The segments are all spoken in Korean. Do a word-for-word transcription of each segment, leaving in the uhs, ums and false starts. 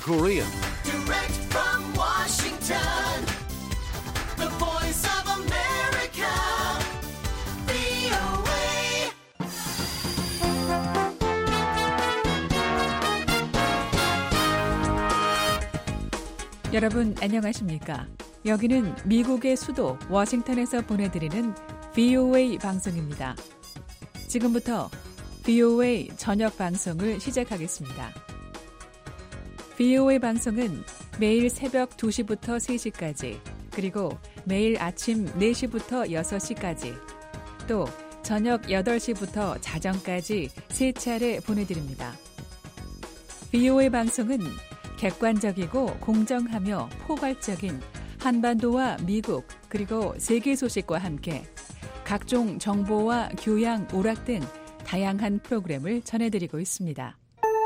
Korean. Direct from Washington, the voice of America, 브이오에이. 여러분 안녕하십니까? 여기는 미국의 수도 워싱턴에서 보내드리는 브이오에이 방송입니다. 지금부터 브이오에이 저녁 방송을 시작하겠습니다. 브이오에이 방송은 매일 새벽 두 시부터 세 시까지, 그리고 매일 아침 네 시부터 여섯 시까지, 또 저녁 여덟 시부터 자정까지 세 차례 보내드립니다. 브이오에이 방송은 객관적이고 공정하며 포괄적인 한반도와 미국 그리고 세계 소식과 함께 각종 정보와 교양, 오락 등 다양한 프로그램을 전해드리고 있습니다.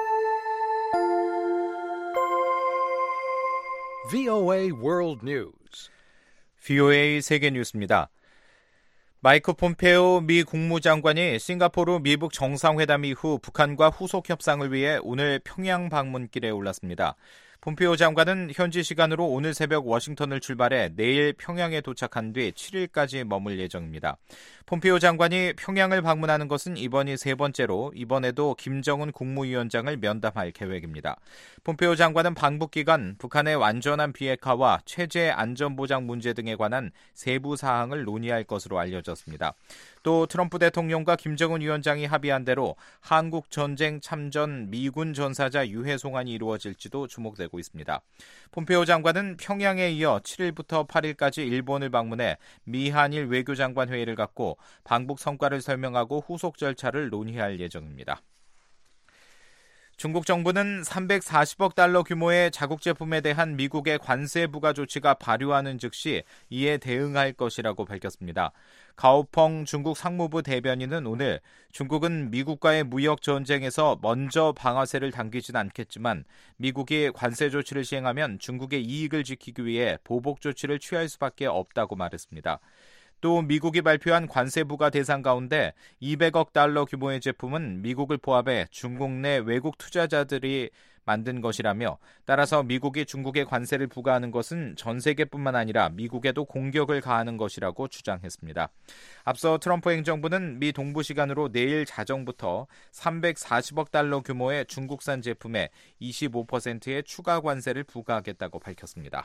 브이오에이 World News. 브이오에이 세계 뉴스입니다. 마이크 폼페오 미 국무장관이 싱가포르 미북 정상회담 이후 북한과 후속 협상을 위해 오늘 평양 방문길에 올랐습니다. 폼페오 장관은 현지 시간으로 오늘 새벽 워싱턴을 출발해 내일 평양에 도착한 뒤 칠 일까지 머물 예정입니다. 폼페오 장관이 평양을 방문하는 것은 이번이 세 번째로 이번에도 김정은 국무위원장을 면담할 계획입니다. 폼페오 장관은 방북 기간 북한의 완전한 비핵화와 체제 안전보장 문제 등에 관한 세부 사항을 논의할 것으로 알려졌습니다. 또 트럼프 대통령과 김정은 위원장이 합의한 대로 한국 전쟁 참전 미군 전사자 유해 송환이 이루어질지도 주목되고 있습니다. 폼페오 장관은 평양에 이어 칠 일부터 팔 일까지 일본을 방문해 미한일 외교장관 회의를 갖고 방북 성과를 설명하고 후속 절차를 논의할 예정입니다. 중국 정부는 삼백사십억 달러 규모의 자국 제품에 대한 미국의 관세 부과 조치가 발효하는 즉시 이에 대응할 것이라고 밝혔습니다. 가오펑 중국 상무부 대변인은 오늘 중국은 미국과의 무역 전쟁에서 먼저 방아쇠를 당기진 않겠지만 미국이 관세 조치를 시행하면 중국의 이익을 지키기 위해 보복 조치를 취할 수밖에 없다고 말했습니다. 또 미국이 발표한 관세 부과 대상 가운데 이백억 달러 규모의 제품은 미국을 포함해 중국 내 외국 투자자들이 만든 것이라며 따라서 미국이 중국에 관세를 부과하는 것은 전 세계뿐만 아니라 미국에도 공격을 가하는 것이라고 주장했습니다. 앞서 트럼프 행정부는 미 동부 시간으로 내일 자정부터 삼백사십억 달러 규모의 중국산 제품에 이십오 퍼센트의 추가 관세를 부과하겠다고 밝혔습니다.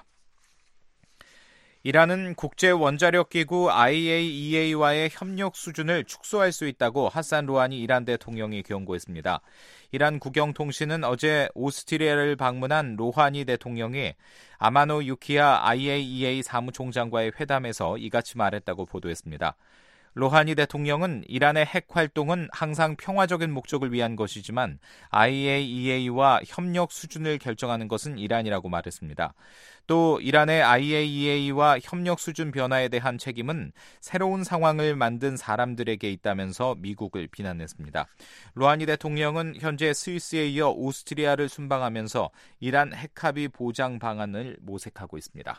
이란은 국제원자력기구 아이에이이에이와의 협력 수준을 축소할 수 있다고 하산 루하니 이란 대통령이 경고했습니다. 이란 국영통신은 어제 오스트리아를 방문한 로하니 대통령이 아마노 유키야 아이에이이에이 사무총장과의 회담에서 이같이 말했다고 보도했습니다. 로하니 대통령은 이란의 핵 활동은 항상 평화적인 목적을 위한 것이지만 아이에이이에이와 협력 수준을 결정하는 것은 이란이라고 말했습니다. 또 이란의 아이에이이에이와 협력 수준 변화에 대한 책임은 새로운 상황을 만든 사람들에게 있다면서 미국을 비난했습니다. 로하니 대통령은 현재 스위스에 이어 오스트리아를 순방하면서 이란 핵합의 보장 방안을 모색하고 있습니다.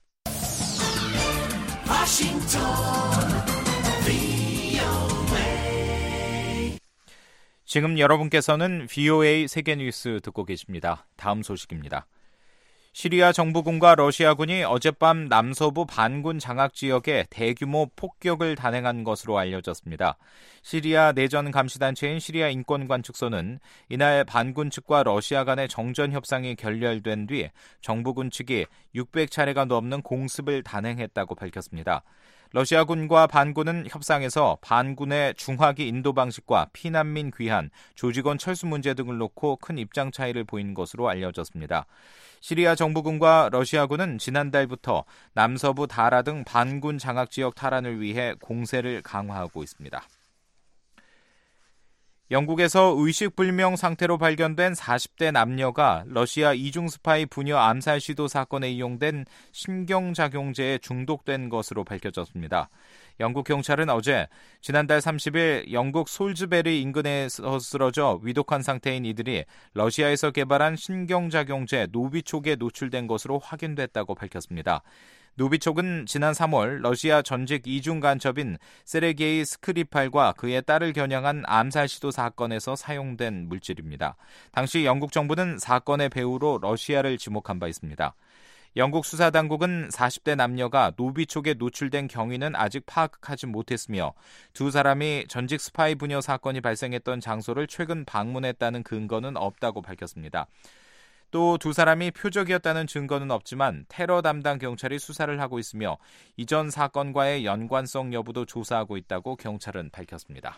워싱턴 지금 여러분께서는 브이오에이 세계뉴스 듣고 계십니다. 다음 소식입니다. 시리아 정부군과 러시아군이 어젯밤 남서부 반군 장악 지역에 대규모 폭격을 단행한 것으로 알려졌습니다. 시리아 내전 감시단체인 시리아 인권관측소는 이날 반군 측과 러시아 간의 정전 협상이 결렬된 뒤 정부군 측이 육백 차례가 넘는 공습을 단행했다고 밝혔습니다. 러시아군과 반군은 협상에서 반군의 중화기 인도 방식과 피난민 귀환, 조직원 철수 문제 등을 놓고 큰 입장 차이를 보인 것으로 알려졌습니다. 시리아 정부군과 러시아군은 지난달부터 남서부 다라 등 반군 장악 지역 탈환을 위해 공세를 강화하고 있습니다. 영국에서 의식불명 상태로 발견된 사십 대 남녀가 러시아 이중 스파이 부녀 암살 시도 사건에 이용된 신경작용제에 중독된 것으로 밝혀졌습니다. 영국 경찰은 어제 지난달 삼십 일 영국 솔즈베리 인근에서 쓰러져 위독한 상태인 이들이 러시아에서 개발한 신경작용제 노비촉에 노출된 것으로 확인됐다고 밝혔습니다. 노비촉은 지난 삼월 러시아 전직 이중 간첩인 세르게이 스크리팔과 그의 딸을 겨냥한 암살 시도 사건에서 사용된 물질입니다. 당시 영국 정부는 사건의 배후로 러시아를 지목한 바 있습니다. 영국 수사당국은 사십 대 남녀가 노비촉에 노출된 경위는 아직 파악하지 못했으며 두 사람이 전직 스파이 부녀 사건이 발생했던 장소를 최근 방문했다는 근거는 없다고 밝혔습니다. 또 두 사람이 표적이었다는 증거는 없지만 테러 담당 경찰이 수사를 하고 있으며 이전 사건과의 연관성 여부도 조사하고 있다고 경찰은 밝혔습니다.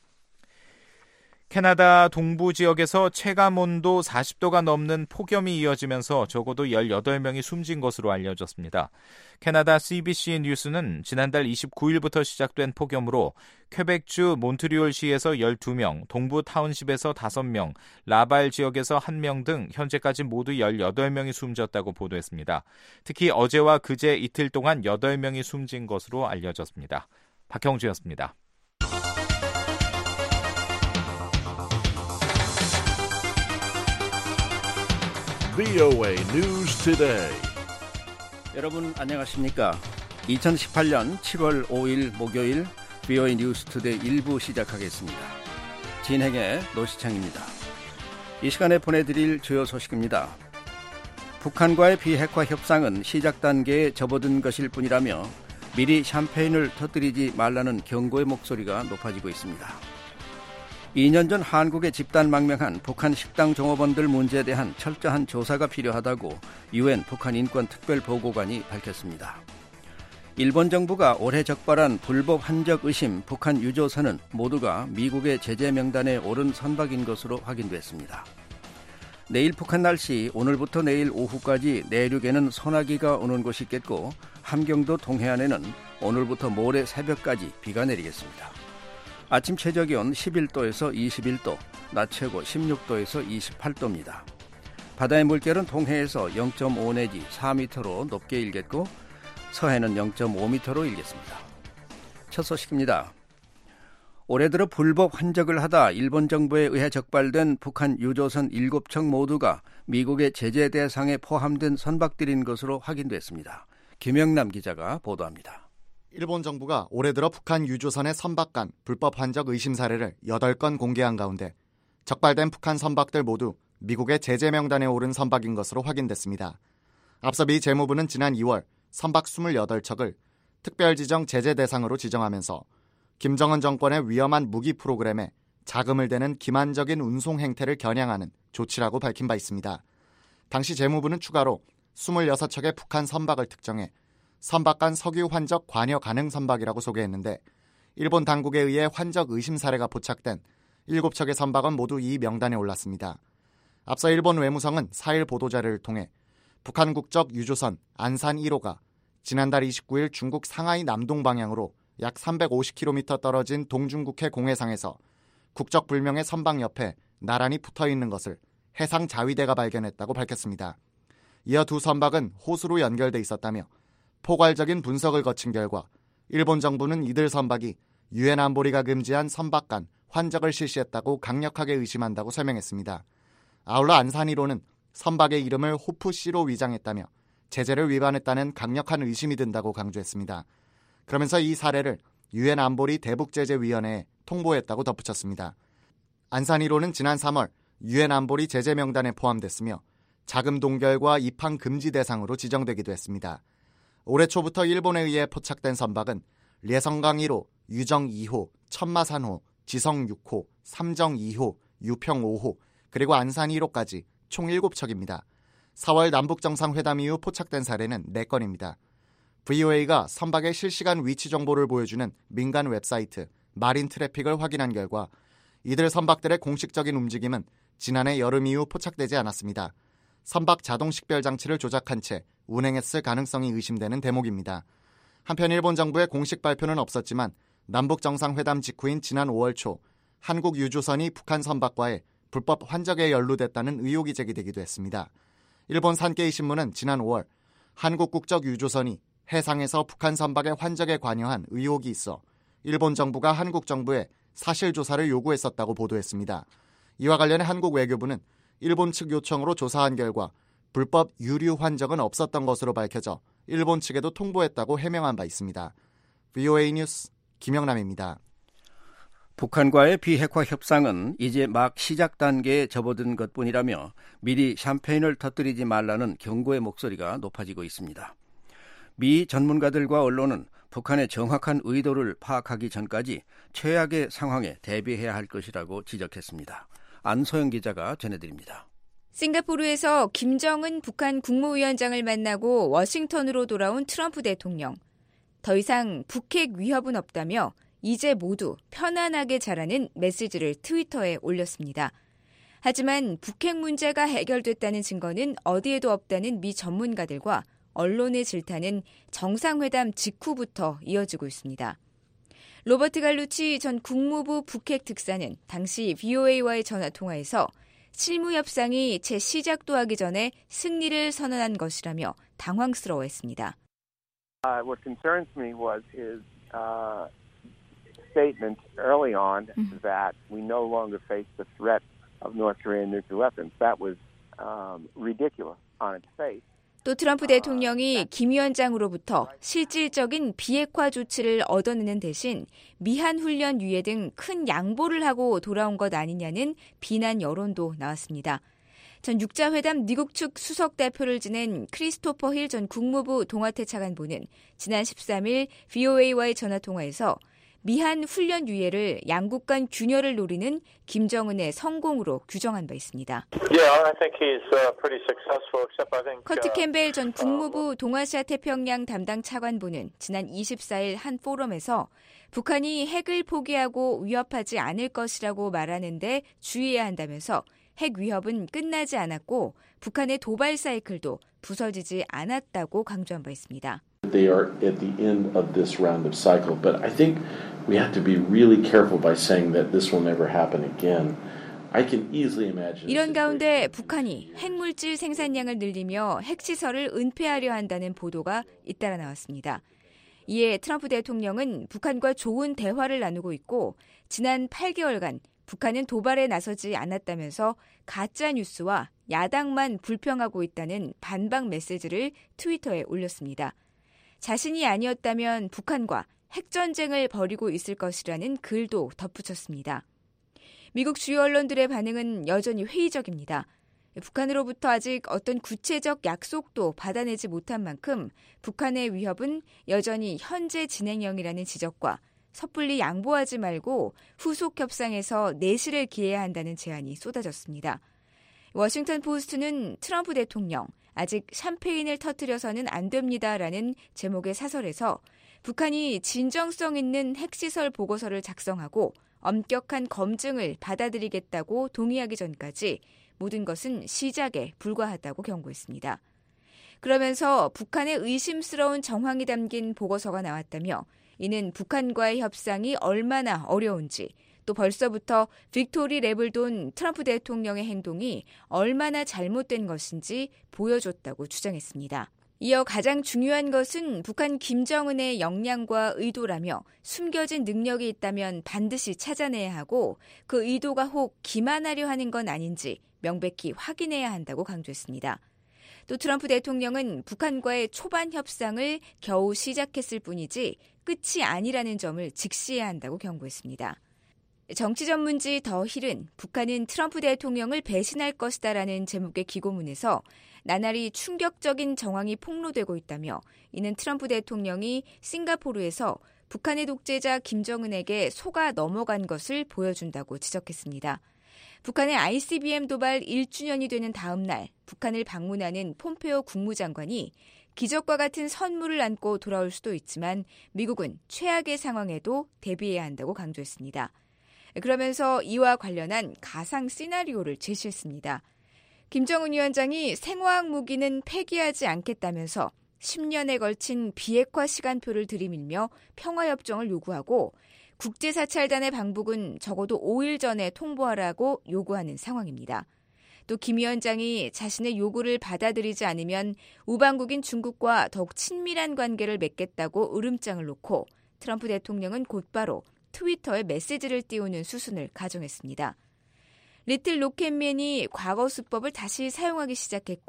캐나다 동부 지역에서 체감온도 사십 도가 넘는 폭염이 이어지면서 적어도 열여덟 명이 숨진 것으로 알려졌습니다. 캐나다 씨비씨 뉴스는 지난달 이십구일부터 시작된 폭염으로 퀘벡주 몬트리올시에서 열두 명, 동부 타운십에서 다섯 명, 라발 지역에서 한 명 등 현재까지 모두 열여덟 명이 숨졌다고 보도했습니다. 특히 어제와 그제 이틀 동안 여덟 명이 숨진 것으로 알려졌습니다. 박형주였습니다. 브이오에이 News Today. 여러분 안녕하십니까? 이천십팔년 칠월 오일 목요일 브이오에이 뉴스 투데이 일 부 시작하겠습니다. 진행의 노시창입니다. 이 시간에 보내드릴 주요 소식입니다. 북한과의 비핵화 협상은 시작 단계에 접어든 것일 뿐이라며 미리 샴페인을 터뜨리지 말라는 경고의 목소리가 높아지고 있습니다. 이 년 전 한국에 집단망명한 북한 식당 종업원들 문제에 대한 철저한 조사가 필요하다고 유엔 북한 인권특별보고관이 밝혔습니다. 일본 정부가 올해 적발한 불법 한적 의심 북한 유조선은 모두가 미국의 제재 명단에 오른 선박인 것으로 확인됐습니다. 내일 북한 날씨, 오늘부터 내일 오후까지 내륙에는 소나기가 오는 곳이 있겠고 함경도 동해안에는 오늘부터 모레 새벽까지 비가 내리겠습니다. 아침 최저기온 십일 도에서 이십일 도, 낮 최고 십육 도에서 이십팔 도입니다. 바다의 물결은 동해에서 영 점 오 내지 사 미터로 높게 일겠고 서해는 영 점 오 미터로 일겠습니다. 첫 소식입니다. 올해 들어 불법 환적을 하다 일본 정부에 의해 적발된 북한 유조선 일곱 척 모두가 미국의 제재 대상에 포함된 선박들인 것으로 확인됐습니다. 김영남 기자가 보도합니다. 일본 정부가 올해 들어 북한 유조선의 선박 간 불법 환적 의심 사례를 여덟 건 공개한 가운데 적발된 북한 선박들 모두 미국의 제재 명단에 오른 선박인 것으로 확인됐습니다. 앞서 미 재무부는 지난 이월 선박 이십팔 척을 특별지정 제재 대상으로 지정하면서 김정은 정권의 위험한 무기 프로그램에 자금을 대는 기만적인 운송 행태를 겨냥하는 조치라고 밝힌 바 있습니다. 당시 재무부는 추가로 이십육 척의 북한 선박을 특정해 선박 간 석유 환적 관여 가능 선박이라고 소개했는데 일본 당국에 의해 환적 의심 사례가 포착된 일곱 척의 선박은 모두 이 명단에 올랐습니다. 앞서 일본 외무성은 사일 보도자료를 통해 북한 국적 유조선 안산 일 호가 지난달 이십구일 중국 상하이 남동 방향으로 약 삼백오십 킬로미터 떨어진 동중국해 공해상에서 국적 불명의 선박 옆에 나란히 붙어있는 것을 해상 자위대가 발견했다고 밝혔습니다. 이어 두 선박은 호수로 연결돼 있었다며 포괄적인 분석을 거친 결과 일본 정부는 이들 선박이 유엔 안보리가 금지한 선박 간 환적을 실시했다고 강력하게 의심한다고 설명했습니다. 아울러 안산 일 호는 선박의 이름을 호프씨로 위장했다며 제재를 위반했다는 강력한 의심이 든다고 강조했습니다. 그러면서 이 사례를 유엔 안보리 대북제재위원회에 통보했다고 덧붙였습니다. 안산 일 호는 지난 삼월 유엔 안보리 제재 명단에 포함됐으며 자금 동결과 입항 금지 대상으로 지정되기도 했습니다. 올해 초부터 일본에 의해 포착된 선박은 례성강 일 호, 유정 이 호, 천마산 호, 지성 육 호, 삼정 이 호, 유평 오 호, 그리고 안산 일 호까지 총 일곱 척입니다. 사월 남북정상회담 이후 포착된 사례는 네 건입니다. 브이오에이가 선박의 실시간 위치 정보를 보여주는 민간 웹사이트 마린 트래픽을 확인한 결과 이들 선박들의 공식적인 움직임은 지난해 여름 이후 포착되지 않았습니다. 선박 자동 식별 장치를 조작한 채 운행했을 가능성이 의심되는 대목입니다. 한편 일본 정부의 공식 발표는 없었지만 남북정상회담 직후인 지난 오월 초 한국 유조선이 북한 선박과의 불법 환적에 연루됐다는 의혹이 제기되기도 했습니다. 일본 산케이 신문은 지난 오월 한국 국적 유조선이 해상에서 북한 선박의 환적에 관여한 의혹이 있어 일본 정부가 한국 정부에 사실 조사를 요구했었다고 보도했습니다. 이와 관련해 한국 외교부는 일본 측 요청으로 조사한 결과 불법 유류 환적은 없었던 것으로 밝혀져 일본 측에도 통보했다고 해명한 바 있습니다. 브이오에이 뉴스 김영남입니다. 북한과의 비핵화 협상은 이제 막 시작 단계에 접어든 것뿐이라며 미리 샴페인을 터뜨리지 말라는 경고의 목소리가 높아지고 있습니다. 미 전문가들과 언론은 북한의 정확한 의도를 파악하기 전까지 최악의 상황에 대비해야 할 것이라고 지적했습니다. 안소영 기자가 전해드립니다. 싱가포르에서 김정은 북한 국무위원장을 만나고 워싱턴으로 돌아온 트럼프 대통령. 더 이상 북핵 위협은 없다며 이제 모두 편안하게 자라는 메시지를 트위터에 올렸습니다. 하지만 북핵 문제가 해결됐다는 증거는 어디에도 없다는 미 전문가들과 언론의 질타는 정상회담 직후부터 이어지고 있습니다. 로버트 갈루치 전 국무부 북핵 특사는 당시 브이오에이와의 전화통화에서 실무 협상이 채 시작도 하기 전에 승리를 선언한 것이라며 당황스러워했습니다. Uh, what concerns me was his uh, statement early on mm-hmm. that we no longer face the threat of North Korean nuclear weapons. That was um, ridiculous on its face. 또 트럼프 대통령이 김 위원장으로부터 실질적인 비핵화 조치를 얻어내는 대신 미한 훈련 유예 등 큰 양보를 하고 돌아온 것 아니냐는 비난 여론도 나왔습니다. 전 육자회담 미국 측 수석 대표를 지낸 크리스토퍼 힐 전 국무부 동아태 차관보는 지난 십삼 일 브이오에이와의 전화통화에서 미한 훈련 유예를 양국 간 균열을 노리는 김정은의 성공으로 규정한 바 있습니다. Yeah, I think he's uh, pretty successful, except I think 커트 캠벨 전 국무부 동아시아 태평양 담당 차관보는 지난 이십사 일 한 포럼에서 북한이 핵을 포기하고 위협하지 않을 것이라고 말하는데 주의해야 한다면서 핵 위협은 끝나지 않았고 북한의 도발 사이클도 부서지지 않았다고 강조한 바 있습니다. They are at the end of this round of cycle, but I think we have to be really careful by saying that this will never happen again. I can easily imagine. 이런 가운데 북한이 핵물질 생산량을 늘리며 핵시설을 은폐하려 한다는 보도가 잇따라 나왔습니다. 이에 트럼프 대통령은 북한과 좋은 대화를 나누고 있고 지난 팔 개월간 북한은 도발에 나서지 않았다면서 가짜 뉴스와 야당만 불평하고 있다는 반박 메시지를 트위터에 올렸습니다. 자신이 아니었다면 북한과 핵전쟁을 벌이고 있을 것이라는 글도 덧붙였습니다. 미국 주요 언론들의 반응은 여전히 회의적입니다. 북한으로부터 아직 어떤 구체적 약속도 받아내지 못한 만큼 북한의 위협은 여전히 현재 진행형이라는 지적과 섣불리 양보하지 말고 후속 협상에서 내실을 기해야 한다는 제안이 쏟아졌습니다. 워싱턴 포스트는 트럼프 대통령, 아직 샴페인을 터뜨려서는 안 됩니다라는 제목의 사설에서 북한이 진정성 있는 핵시설 보고서를 작성하고 엄격한 검증을 받아들이겠다고 동의하기 전까지 모든 것은 시작에 불과하다고 경고했습니다. 그러면서 북한의 의심스러운 정황이 담긴 보고서가 나왔다며 이는 북한과의 협상이 얼마나 어려운지 또 벌써부터 빅토리 랩을 돈 트럼프 대통령의 행동이 얼마나 잘못된 것인지 보여줬다고 주장했습니다. 이어 가장 중요한 것은 북한 김정은의 역량과 의도라며 숨겨진 능력이 있다면 반드시 찾아내야 하고 그 의도가 혹 기만하려 하는 건 아닌지 명백히 확인해야 한다고 강조했습니다. 또 트럼프 대통령은 북한과의 초반 협상을 겨우 시작했을 뿐이지 끝이 아니라는 점을 직시해야 한다고 경고했습니다. 정치 전문지 더 힐은 북한은 트럼프 대통령을 배신할 것이다라는 제목의 기고문에서 나날이 충격적인 정황이 폭로되고 있다며 이는 트럼프 대통령이 싱가포르에서 북한의 독재자 김정은에게 속아 넘어간 것을 보여준다고 지적했습니다. 북한의 아이씨비엠 도발 일 주년이 되는 다음 날 북한을 방문하는 폼페오 국무장관이 기적과 같은 선물을 안고 돌아올 수도 있지만 미국은 최악의 상황에도 대비해야 한다고 강조했습니다. 그러면서 이와 관련한 가상 시나리오를 제시했습니다. 김정은 위원장이 생화학 무기는 폐기하지 않겠다면서 십 년에 걸친 비핵화 시간표를 들이밀며 평화협정을 요구하고 국제사찰단의 방북은 적어도 오 일 전에 통보하라고 요구하는 상황입니다. 또 김 위원장이 자신의 요구를 받아들이지 않으면 우방국인 중국과 더욱 친밀한 관계를 맺겠다고 으름장을 놓고 트럼프 대통령은 곧바로 트위터에 메시지를 띄우는 수순을 가정했습니다. 리틀 로켓맨이 과거 수법을 다시 사용하기 시작했고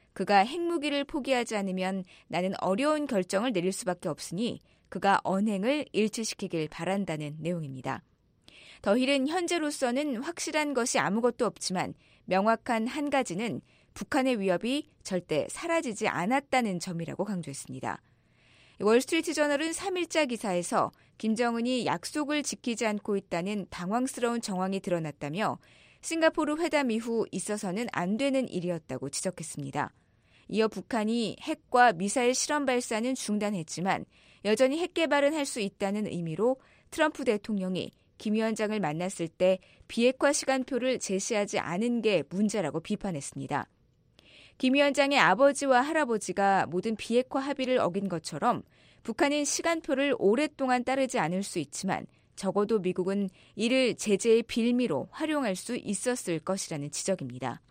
그가 핵무기를 포기하지 않으면 나는 어려운 결정을 내릴 수밖에 없으니 그가 언행을 일치시키길 바란다는 내용입니다. 더힐은 현재로서는 확실한 것이 아무것도 없지만 명확한 한 가지는 북한의 위협이 절대 사라지지 않았다는 점이라고 강조했습니다. 월스트리트저널은 삼 일자 기사에서 김정은이 약속을 지키지 않고 있다는 당황스러운 정황이 드러났다며 싱가포르 회담 이후 있어서는 안 되는 일이었다고 지적했습니다. 이어 북한이 핵과 미사일 실험 발사는 중단했지만 여전히 핵 개발은 할 수 있다는 의미로 트럼프 대통령이 김 위원장을 만났을 때 비핵화 시간표를 제시하지 않은 게 문제라고 비판했습니다. 김 위원장의 아버지와 할아버지가 모든 비핵화 합의를 어긴 것처럼 북한은 시간표를 오랫동안 따르지 않을 수 있지만 적어도 미국은 이를 제재의 빌미로 활용할 수 있었을 것이라는 지적입니다.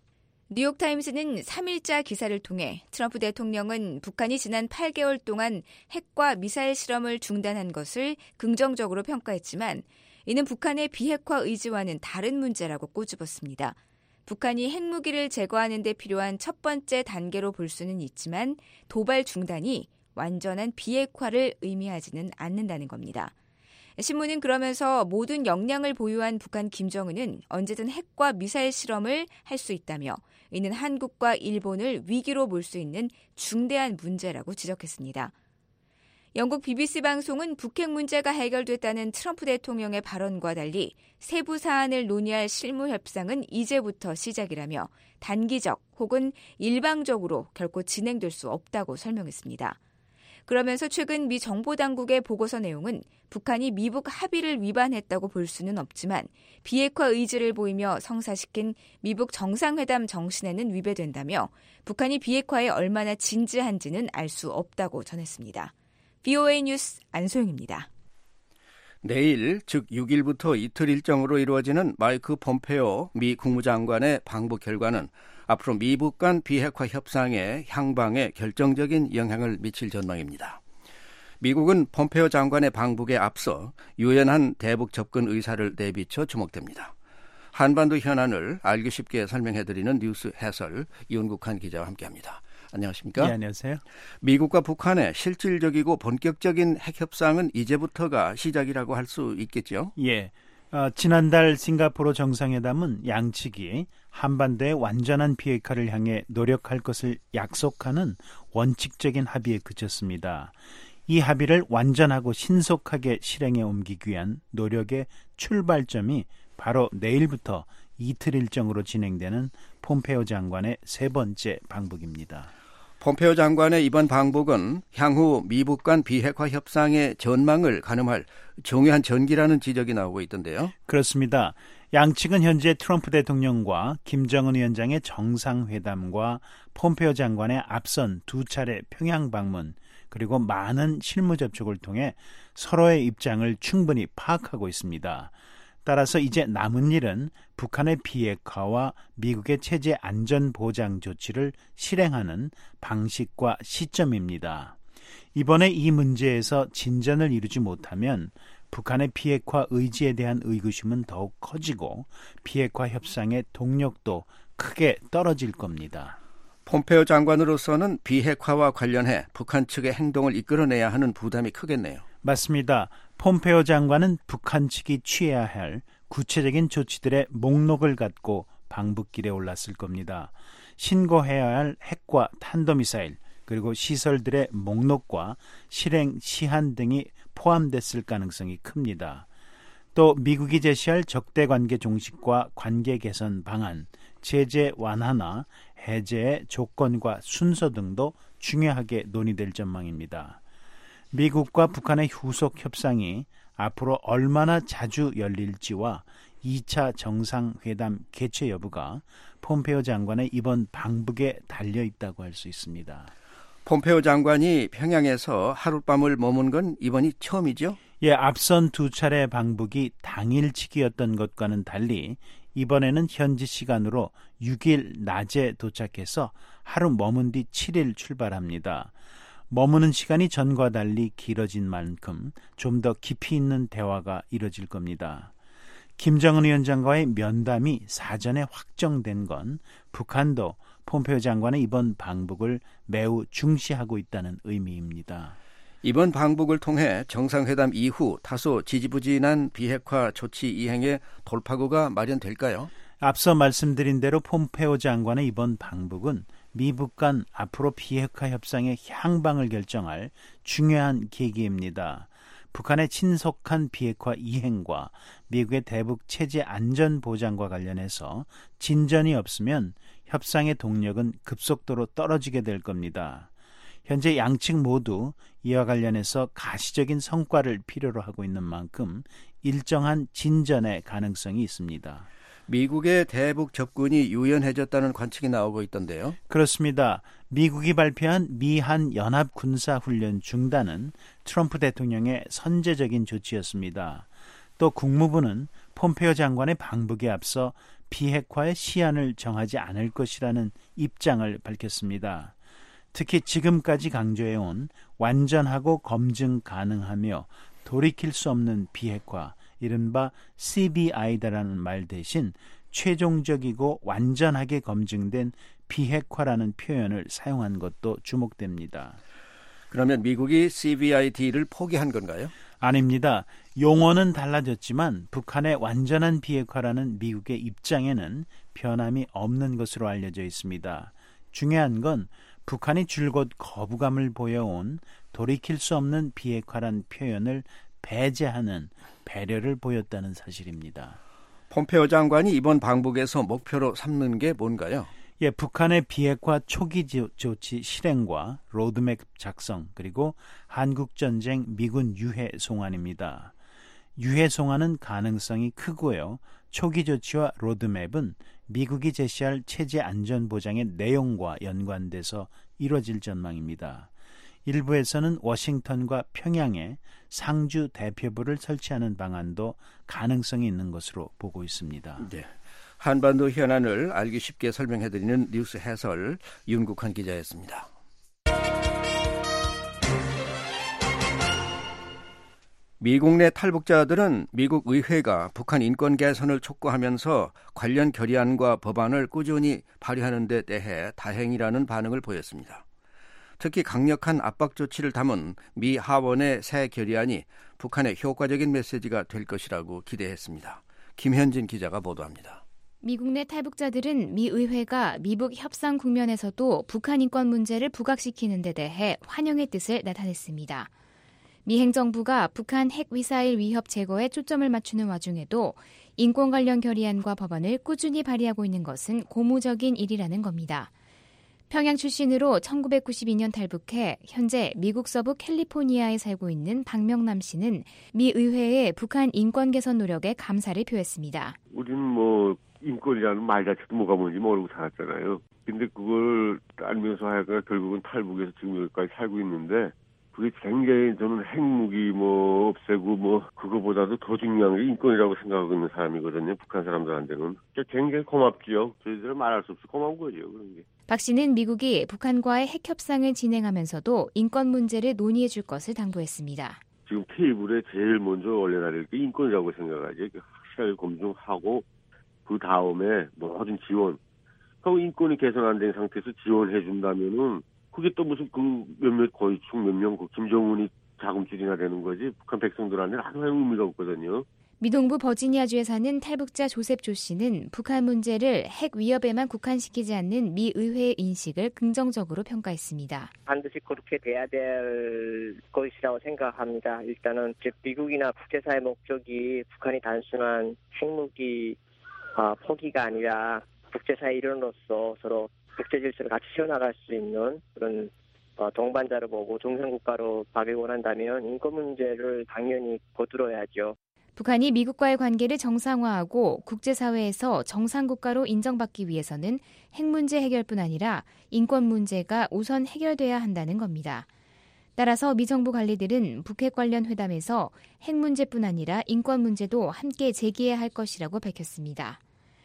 뉴욕타임스는 삼 일자 기사를 통해 트럼프 대통령은 북한이 지난 팔 개월 동안 핵과 미사일 실험을 중단한 것을 긍정적으로 평가했지만 이는 북한의 비핵화 의지와는 다른 문제라고 꼬집었습니다. 북한이 핵무기를 제거하는 데 필요한 첫 번째 단계로 볼 수는 있지만 도발 중단이 완전한 비핵화를 의미하지는 않는다는 겁니다. 신문은 그러면서 모든 역량을 보유한 북한 김정은은 언제든 핵과 미사일 실험을 할 수 있다며 이는 한국과 일본을 위기로 몰 수 있는 중대한 문제라고 지적했습니다. 영국 비비씨 방송은 북핵 문제가 해결됐다는 트럼프 대통령의 발언과 달리 세부 사안을 논의할 실무 협상은 이제부터 시작이라며 단기적 혹은 일방적으로 결코 진행될 수 없다고 설명했습니다. 그러면서 최근 미 정보당국의 보고서 내용은 북한이 미북 합의를 위반했다고 볼 수는 없지만 비핵화 의지를 보이며 성사시킨 미북 정상회담 정신에는 위배된다며 북한이 비핵화에 얼마나 진지한지는 알 수 없다고 전했습니다. 브이오에이 뉴스 안소영입니다. 내일, 즉 육 일부터 이틀 일정으로 이루어지는 마이크 폼페오 미 국무장관의 방북 결과는 앞으로 미북 간 비핵화 협상의 향방에 결정적인 영향을 미칠 전망입니다. 미국은 폼페오 장관의 방북에 앞서 유연한 대북 접근 의사를 내비쳐 주목됩니다. 한반도 현안을 알기 쉽게 설명해드리는 뉴스 해설 이윤국한 기자와 함께합니다. 안녕하십니까? 네, 안녕하세요. 미국과 북한의 실질적이고 본격적인 핵 협상은 이제부터가 시작이라고 할 수 있겠죠? 예. 어, 지난달 싱가포르 정상회담은 양측이 한반도의 완전한 비핵화를 향해 노력할 것을 약속하는 원칙적인 합의에 그쳤습니다. 이 합의를 완전하고 신속하게 실행에 옮기기 위한 노력의 출발점이 바로 내일부터 이틀 일정으로 진행되는 폼페오 장관의 세 번째 방북입니다. 폼페오 장관의 이번 방북은 향후 미북 간 비핵화 협상의 전망을 가늠할 중요한 전기라는 지적이 나오고 있던데요. 그렇습니다. 양측은 현재 트럼프 대통령과 김정은 위원장의 정상회담과 폼페오 장관의 앞선 두 차례 평양 방문 그리고 많은 실무 접촉을 통해 서로의 입장을 충분히 파악하고 있습니다. 따라서 이제 남은 일은 북한의 비핵화와 미국의 체제 안전 보장 조치를 실행하는 방식과 시점입니다. 이번에 이 문제에서 진전을 이루지 못하면 북한의 비핵화 의지에 대한 의구심은 더욱 커지고 비핵화 협상의 동력도 크게 떨어질 겁니다. 폼페오 장관으로서는 비핵화와 관련해 북한 측의 행동을 이끌어내야 하는 부담이 크겠네요. 맞습니다. 폼페오 장관은 북한 측이 취해야 할 구체적인 조치들의 목록을 갖고 방북길에 올랐을 겁니다. 신고해야 할 핵과 탄도미사일 그리고 시설들의 목록과 실행 시한 등이 포함됐을 가능성이 큽니다. 또 미국이 제시할 적대관계 종식과 관계 개선 방안, 제재 완화나 해제의 조건과 순서 등도 중요하게 논의될 전망입니다. 미국과 북한의 후속 협상이 앞으로 얼마나 자주 열릴지와 이 차 정상회담 개최 여부가 폼페오 장관의 이번 방북에 달려있다고 할 수 있습니다. 폼페오 장관이 평양에서 하룻밤을 머문 건 이번이 처음이죠? 예, 앞선 두 차례 방북이 당일치기였던 것과는 달리 이번에는 현지 시간으로 육 일 낮에 도착해서 하루 머문 뒤 칠 일 출발합니다. 머무는 시간이 전과 달리 길어진 만큼 좀 더 깊이 있는 대화가 이뤄질 겁니다. 김정은 위원장과의 면담이 사전에 확정된 건 북한도 폼페오 장관의 이번 방북을 매우 중시하고 있다는 의미입니다. 이번 방북을 통해 정상회담 이후 다소 지지부진한 비핵화 조치 이행에 돌파구가 마련될까요? 앞서 말씀드린 대로 폼페오 장관의 이번 방북은 미북 간 앞으로 비핵화 협상의 향방을 결정할 중요한 계기입니다. 북한의 신속한 비핵화 이행과 미국의 대북 체제 안전 보장과 관련해서 진전이 없으면 협상의 동력은 급속도로 떨어지게 될 겁니다. 현재 양측 모두 이와 관련해서 가시적인 성과를 필요로 하고 있는 만큼 일정한 진전의 가능성이 있습니다. 미국의 대북 접근이 유연해졌다는 관측이 나오고 있던데요. 그렇습니다. 미국이 발표한 미한 연합 군사훈련 중단은 트럼프 대통령의 선제적인 조치였습니다. 또 국무부는 폼페오 장관의 방북에 앞서 비핵화의 시한을 정하지 않을 것이라는 입장을 밝혔습니다. 특히 지금까지 강조해온 완전하고 검증 가능하며 돌이킬 수 없는 비핵화, 이른바 씨비아이다라는 말 대신 최종적이고 완전하게 검증된 비핵화라는 표현을 사용한 것도 주목됩니다. 그러면 미국이 씨비아이디를 포기한 건가요? 아닙니다. 용어는 달라졌지만 북한의 완전한 비핵화라는 미국의 입장에는 변함이 없는 것으로 알려져 있습니다. 중요한 건 북한이 줄곧 거부감을 보여온 돌이킬 수 없는 비핵화란 표현을 배제하는 배려를 보였다는 사실입니다. 폼페오 장관이 이번 방북에서 목표로 삼는 게 뭔가요? 예, 북한의 비핵화 초기 조치 실행과 로드맵 작성, 그리고 한국전쟁 미군 유해 송환입니다. 유해 송환은 가능성이 크고요. 초기 조치와 로드맵은 미국이 제시할 체제 안전 보장의 내용과 연관돼서 이뤄질 전망입니다. 일부에서는 워싱턴과 평양에 상주 대표부를 설치하는 방안도 가능성이 있는 것으로 보고 있습니다. 네. 한반도 현안을 알기 쉽게 설명해드리는 뉴스 해설 윤국환 기자였습니다. 미국 내 탈북자들은 미국 의회가 북한 인권 개선을 촉구하면서 관련 결의안과 법안을 꾸준히 발의하는 데 대해 다행이라는 반응을 보였습니다. 특히 강력한 압박 조치를 담은 미 하원의 새 결의안이 북한의 효과적인 메시지가 될 것이라고 기대했습니다. 김현진 기자가 보도합니다. 미국 내 탈북자들은 미 의회가 미북 협상 국면에서도 북한 인권 문제를 부각시키는 데 대해 환영의 뜻을 나타냈습니다. 미 행정부가 북한 핵미사일 위협 제거에 초점을 맞추는 와중에도 인권 관련 결의안과 법안을 꾸준히 발의하고 있는 것은 고무적인 일이라는 겁니다. 평양 출신으로 천구백구십이 년 탈북해 현재 미국 서부 캘리포니아에 살고 있는 박명남 씨는 미 의회의 북한 인권 개선 노력에 감사를 표했습니다. 우리는 뭐 인권이라는 말 자체도 뭐가 뭔지 모르고 살았잖아요. 근데 그걸 알면서 하여간 결국은 탈북해서 지금 여기까지 살고 있는데 그게 굉장히 저는 핵무기 뭐 없애고 뭐 그거보다도 더 중요한 게 인권이라고 생각하고 있는 사람이거든요. 북한 사람들한테는. 굉장히 고맙지요. 저희들은 말할 수 없이 고마운 거죠. 그런 게. 박 씨는 미국이 북한과의 핵 협상을 진행하면서도 인권 문제를 논의해 줄 것을 당부했습니다. 지금 테이블에 제일 먼저 올려놔야 게 인권이라고 생각하지. 확실하게 검증하고 그 다음에 모든 지원. 그리고 인권이 개선 안 된 상태에서 지원해 준다면은 그게 또 무슨 그 몇몇 고위층 몇 명 그 김정은이 자금줄이나 되는 거지 북한 백성들한테는 아무 의미가 없거든요. 미동부 버지니아주에 사는 탈북자 조셉 조 씨는 북한 문제를 핵 위협에만 국한시키지 않는 미 의회의 인식을 긍정적으로 평가했습니다. 반드시 그렇게 돼야 될 것이라고 생각합니다. 일단은 즉 미국이나 국제사회 목적이 북한이 단순한 핵무기 어, 포기가 아니라 국제사회 일원으로서 서로 국제 질서를 같이 세워나갈 수 있는 그런 어, 동반자를 보고 정상국가로 가길 원한다면 인권 문제를 당연히 거들어야죠. 북한이 미국과의 관계를 정상화하고 국제사회에서 정상국가로 인정받기 위해서는 핵 문제 해결뿐 아니라 인권 문제가 우선 해결돼야 한다는 겁니다. 따라서 미 정부 관리들은 북핵 관련 회담에서 핵 문제뿐 아니라 인권 문제도 함께 제기해야 할 것이라고 밝혔습니다.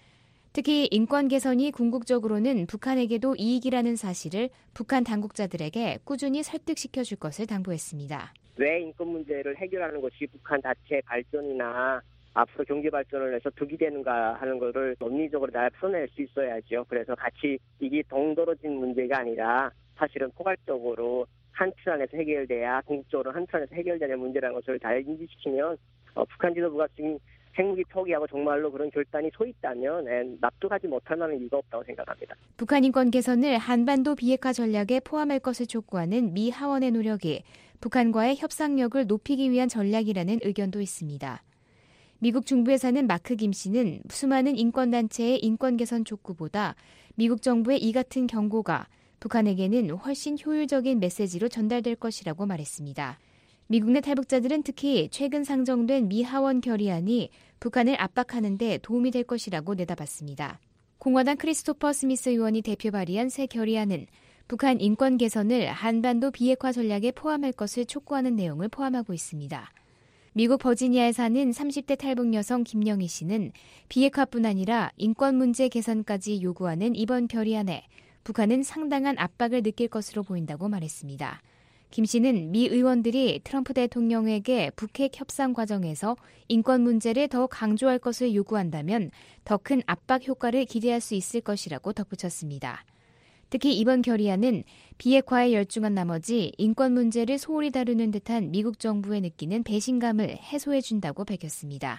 특히 인권 개선이 궁극적으로는 북한에게도 이익이라는 사실을 북한 당국자들에게 꾸준히 설득시켜 줄 것을 당부했습니다. 왜 인권 문제를 해결하는 것이 북한 자체의 발전이나 앞으로 경제 발전을 해서 득이 되는가 하는 것을 논리적으로 잘 풀어낼 수 있어야죠. 그래서 같이 이게 동떨어진 문제가 아니라 사실은 포괄적으로 한 틀 안에서 해결돼야 궁극적으로 한 틀 안에서 해결되는 문제라는 것을 잘 인지시키면 어, 북한 지도부가 지금 핵무기 포기하고 정말로 그런 결단이 서 있다면 에, 납득하지 못할 만한 이유가 없다고 생각합니다. 북한 인권 개선을 한반도 비핵화 전략에 포함할 것을 촉구하는 미 하원의 노력이 북한과의 협상력을 높이기 위한 전략이라는 의견도 있습니다. 미국 중부에 사는 마크 김 씨는 수많은 인권단체의 인권 개선 촉구보다 미국 정부의 이 같은 경고가 북한에게는 훨씬 효율적인 메시지로 전달될 것이라고 말했습니다. 미국 내 탈북자들은 특히 최근 상정된 미 하원 결의안이 북한을 압박하는 데 도움이 될 것이라고 내다봤습니다. 공화당 크리스토퍼 스미스 의원이 대표 발의한 새 결의안은 북한 인권 개선을 한반도 비핵화 전략에 포함할 것을 촉구하는 내용을 포함하고 있습니다. 미국 버지니아에 사는 삼십 대 탈북 여성 김영희 씨는 비핵화뿐 아니라 인권 문제 개선까지 요구하는 이번 결의안에 북한은 상당한 압박을 느낄 것으로 보인다고 말했습니다. 김 씨는 미 의원들이 트럼프 대통령에게 북핵 협상 과정에서 인권 문제를 더 강조할 것을 요구한다면 더 큰 압박 효과를 기대할 수 있을 것이라고 덧붙였습니다. 특히 이번 결의안은 비핵화에 열중한 나머지 인권 문제를 소홀히 다루는 듯한 미국 정부에 느끼는 배신감을 해소해준다고 밝혔습니다.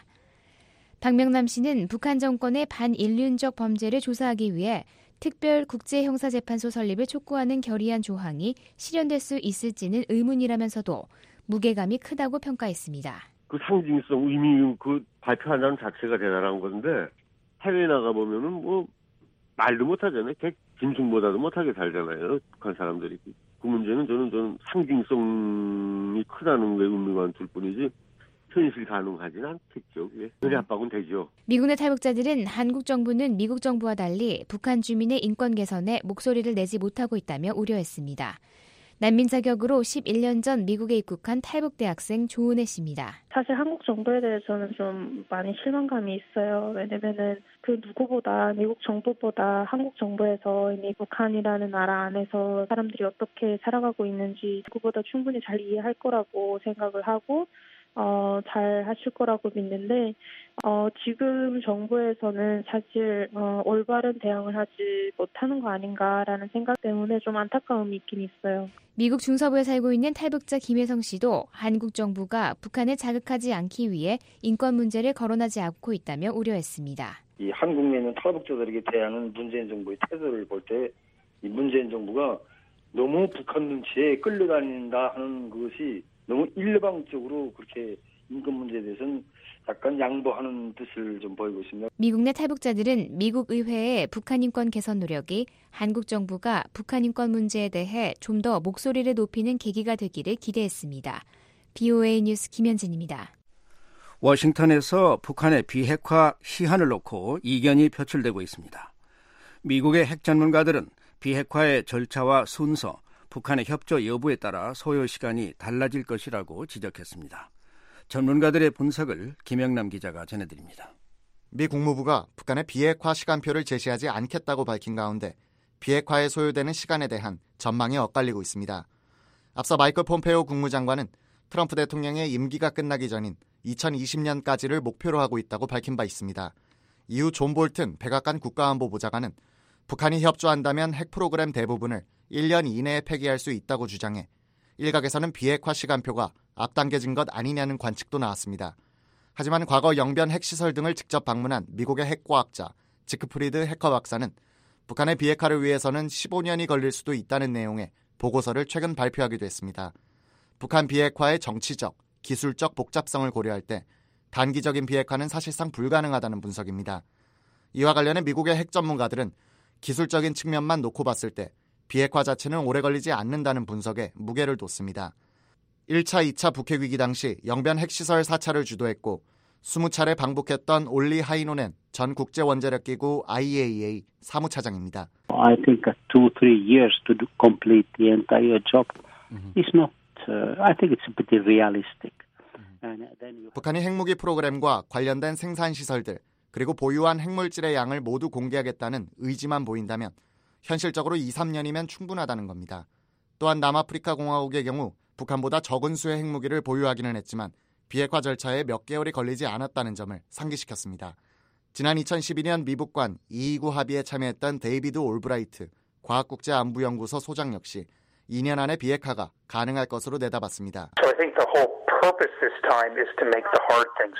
박명남 씨는 북한 정권의 반인륜적 범죄를 조사하기 위해 특별 국제형사재판소 설립을 촉구하는 결의안 조항이 실현될 수 있을지는 의문이라면서도 무게감이 크다고 평가했습니다. 그 상징성, 의미, 그 발표한다는 자체가 대단한 건데 해외에 나가보면은 뭐 말도 못하잖아요. 짐승보다도 못하게 살잖아요. 북한 사람들이. 그 문제는 저는 저는 상징성이 크다는 게 의미만 둘 뿐이지 현실 가능하지는 않겠죠. 그래 압박은 되죠. 미국 내 탈북자들은 한국 정부는 미국 정부와 달리 북한 주민의 인권 개선에 목소리를 내지 못하고 있다며 우려했습니다. 난민 자격으로 십일 년 전 미국에 입국한 탈북 대학생 조은혜 씨입니다. 사실 한국 정부에 대해서는 좀 많이 실망감이 있어요. 왜냐면은 그 누구보다 미국 정부보다 한국 정부에서 이미 북한이라는 나라 안에서 사람들이 어떻게 살아가고 있는지 누구보다 충분히 잘 이해할 거라고 생각을 하고 어, 잘 하실 거라고 믿는데 어, 지금 정부에서는 사실 어, 올바른 대응을 하지 못하는 거 아닌가라는 생각 때문에 좀 안타까움이 있긴 있어요. 미국 중서부에 살고 있는 탈북자 김혜성 씨도 한국 정부가 북한을 자극하지 않기 위해 인권 문제를 거론하지 않고 있다며 우려했습니다. 이 한국 내 있는 탈북자들에게 대하는 문재인 정부의 태도를 볼 때 이 문재인 정부가 너무 북한 눈치에 끌려다닌다 하는 것이 너무 일방적으로 그렇게 인권 문제에 대해서는 약간 양보하는 뜻을 좀 보이고 있습니다. 미국 내 탈북자들은 미국 의회의 북한 인권 개선 노력이 한국 정부가 북한 인권 문제에 대해 좀 더 목소리를 높이는 계기가 되기를 기대했습니다. 비오에이 뉴스 김현진입니다. 워싱턴에서 북한의 비핵화 시한을 놓고 이견이 표출되고 있습니다. 미국의 핵 전문가들은 비핵화의 절차와 순서, 북한의 협조 여부에 따라 소요 시간이 달라질 것이라고 지적했습니다. 전문가들의 분석을 김영남 기자가 전해드립니다. 미 국무부가 북한의 비핵화 시간표를 제시하지 않겠다고 밝힌 가운데 비핵화에 소요되는 시간에 대한 전망이 엇갈리고 있습니다. 앞서 마이클 폼페오 국무장관은 트럼프 대통령의 임기가 끝나기 전인 이천이십 년까지를 목표로 하고 있다고 밝힌 바 있습니다. 이후 존 볼튼 백악관 국가안보보좌관은 북한이 협조한다면 핵 프로그램 대부분을 일 년 이내에 폐기할 수 있다고 주장해 일각에서는 비핵화 시간표가 앞당겨진 것 아니냐는 관측도 나왔습니다. 하지만 과거 영변 핵시설 등을 직접 방문한 미국의 핵과학자 지크프리드 해커 박사는 북한의 비핵화를 위해서는 십오 년이 걸릴 수도 있다는 내용의 보고서를 최근 발표하기도 했습니다. 북한 비핵화의 정치적, 기술적 복잡성을 고려할 때 단기적인 비핵화는 사실상 불가능하다는 분석입니다. 이와 관련해 미국의 핵 전문가들은 기술적인 측면만 놓고 봤을 때 비핵화 자체는 오래 걸리지 않는다는 분석에 무게를 뒀습니다. 일 차, 이 차 북핵 위기 당시 영변 핵시설 사찰을 주도했고 이십 차례 방북했던 올리 하이노넨 전 국제원자력기구 아이에이이에이 사무차장입니다. I think two, three years to complete the entire job is not. Uh, I think it's a bit realistic. 북한이 핵무기 프로그램과 관련된 생산시설들 그리고 보유한 핵물질의 양을 모두 공개하겠다는 의지만 보인다면 현실적으로 이, 삼 년이면 충분하다는 겁니다. 또한 남아프리카 공화국의 경우 북한보다 적은 수의 핵무기를 보유하기는 했지만 비핵화 절차에 몇 개월이 걸리지 않았다는 점을 상기시켰습니다. 지난 이천십이 년 미북관 이이구 합의에 참여했던 데이비드 올브라이트 과학국제안보연구소 소장 역시 이 년 안에 비핵화가 가능할 것으로 내다봤습니다. So I think the whole purpose this time is to make the hard things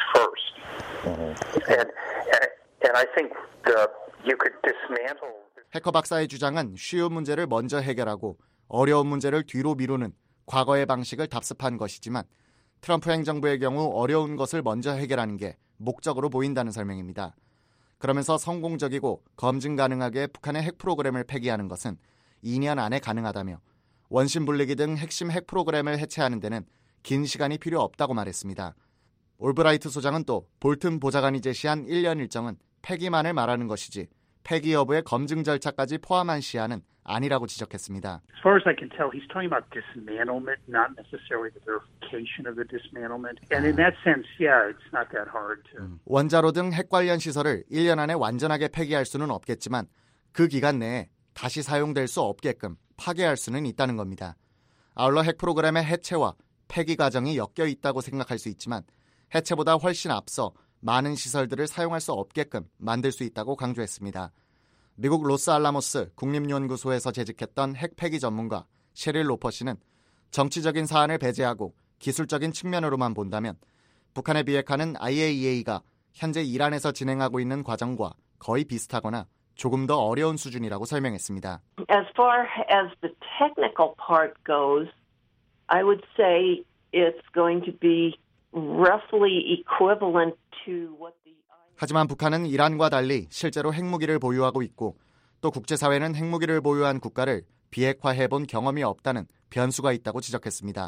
first. And, and, and I think the, you could dismantle. 해커 박사의 주장은 쉬운 문제를 먼저 해결하고 어려운 문제를 뒤로 미루는 과거의 방식을 답습한 것이지만 트럼프 행정부의 경우 어려운 것을 먼저 해결하는 게 목적으로 보인다는 설명입니다. 그러면서 성공적이고 검증 가능하게 북한의 핵 프로그램을 폐기하는 것은 이 년 안에 가능하다며 원심 분리기 등 핵심 핵 프로그램을 해체하는 데는 긴 시간이 필요 없다고 말했습니다. 올브라이트 소장은 또 볼튼 보좌관이 제시한 일 년 일정은 폐기만을 말하는 것이지 폐기 여부의 검증 절차까지 포함한 시한은 아니라고 지적했습니다. As far as I can tell, he's talking about dismantlement, not necessarily the verification of the dismantlement. And in that sense, yeah, it's not that hard to. 음, 원자로 등 핵 관련 시설을 일 년 안에 완전하게 폐기할 수는 없겠지만 그 기간 내에 다시 사용될 수 없게끔 파괴할 수는 있다는 겁니다. 아울러 핵 프로그램의 해체와 폐기 과정이 엮여 있다고 생각할 수 있지만 해체보다 훨씬 앞서 많은 시설들을 사용할 수 없게끔 만들 수 있다고 강조했습니다. 미국 로스알라모스 국립연구소에서 재직했던 핵 폐기 전문가 셰릴 로퍼씨는 정치적인 사안을 배제하고 기술적인 측면으로만 본다면 북한의 비핵화는 아이에이이에이가 현재 이란에서 진행하고 있는 과정과 거의 비슷하거나 조금 더 어려운 수준이라고 설명했습니다. As far as the technical part goes, I would say it's going to be roughly equivalent to what the 하지만 북한은 이란과 달리 실제로 핵무기를 보유하고 있고 또 국제사회는 핵무기를 보유한 국가를 비핵화해본 경험이 없다는 변수가 있다고 지적했습니다.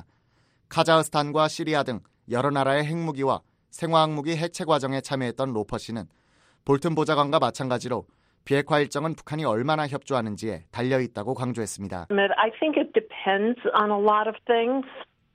카자흐스탄과 시리아 등 여러 나라의 핵무기와 생화학무기 해체 과정에 참여했던 로퍼 씨는 볼튼 보좌관과 마찬가지로 비핵화 일정은 북한이 얼마나 협조하는지에 달려있다고 강조했습니다. I think it depends on a lot of things.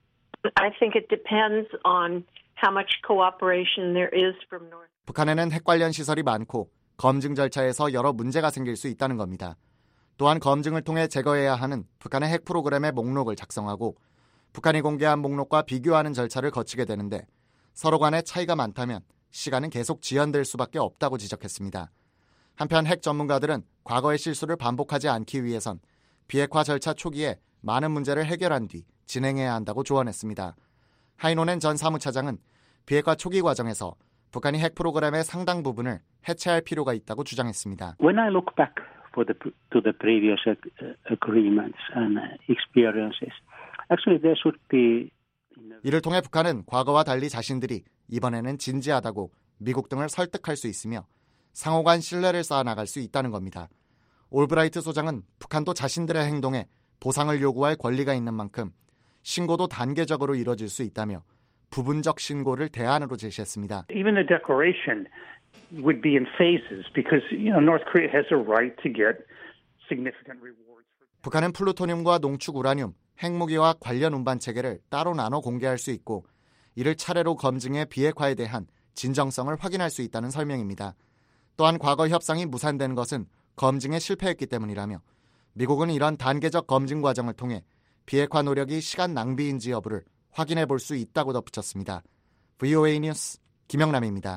I think it depends on how much cooperation there is from North. 북한에는 핵 관련 시설이 많고 검증 절차에서 여러 문제가 생길 수 있다는 겁니다. 또한 검증을 통해 제거해야 하는 북한의 핵 프로그램의 목록을 작성하고 북한이 공개한 목록과 비교하는 절차를 거치게 되는데 서로 간에 차이가 많다면 시간은 계속 지연될 수밖에 없다고 지적했습니다. 한편 핵 전문가들은 과거의 실수를 반복하지 않기 위해선 비핵화 절차 초기에 많은 문제를 해결한 뒤 진행해야 한다고 조언했습니다. 하이노넨 전 사무차장은 비핵화 초기 과정에서 북한이 핵 프로그램의 상당 부분을 해체할 필요가 있다고 주장했습니다. When I look back for the, to the previous agreements and experiences, actually there should be. 이를 통해 북한은 과거와 달리 자신들이 이번에는 진지하다고 미국 등을 설득할 수 있으며 상호간 신뢰를 쌓아나갈 수 있다는 겁니다. 올브라이트 소장은 북한도 자신들의 행동에 보상을 요구할 권리가 있는 만큼 신고도 단계적으로 이뤄질 수 있다며 부분적 신고를 대안으로 제시했습니다. Even the declaration would be in phases because you know North Korea has a right to get significant rewards. 북한은 플루토늄과 농축 우라늄, 핵무기와 관련 운반 체계를 따로 나눠 공개할 수 있고 이를 차례로 검증해 비핵화에 대한 진정성을 확인할 수 있다는 설명입니다. 또한 과거 협상이 무산된 것은 검증에 실패했기 때문이라며 미국은 이런 단계적 검증 과정을 통해 비핵화 노력이 시간 낭비인지 여부를 확인해 볼 수 있다고 덧붙였습니다. 브이오에이 뉴스 김영남입니다.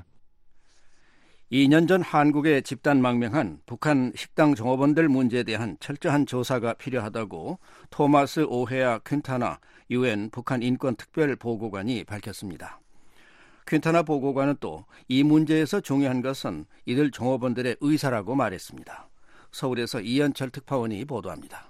이 년 전 한국에 집단망명한 북한 식당 종업원들 문제에 대한 철저한 조사가 필요하다고 토마스 오헤아 퀸타나 유엔 북한 인권특별보고관이 밝혔습니다. 퀸타나 보고관은 또 이 문제에서 중요한 것은 이들 종업원들의 의사라고 말했습니다. 서울에서 이현철 특파원이 보도합니다.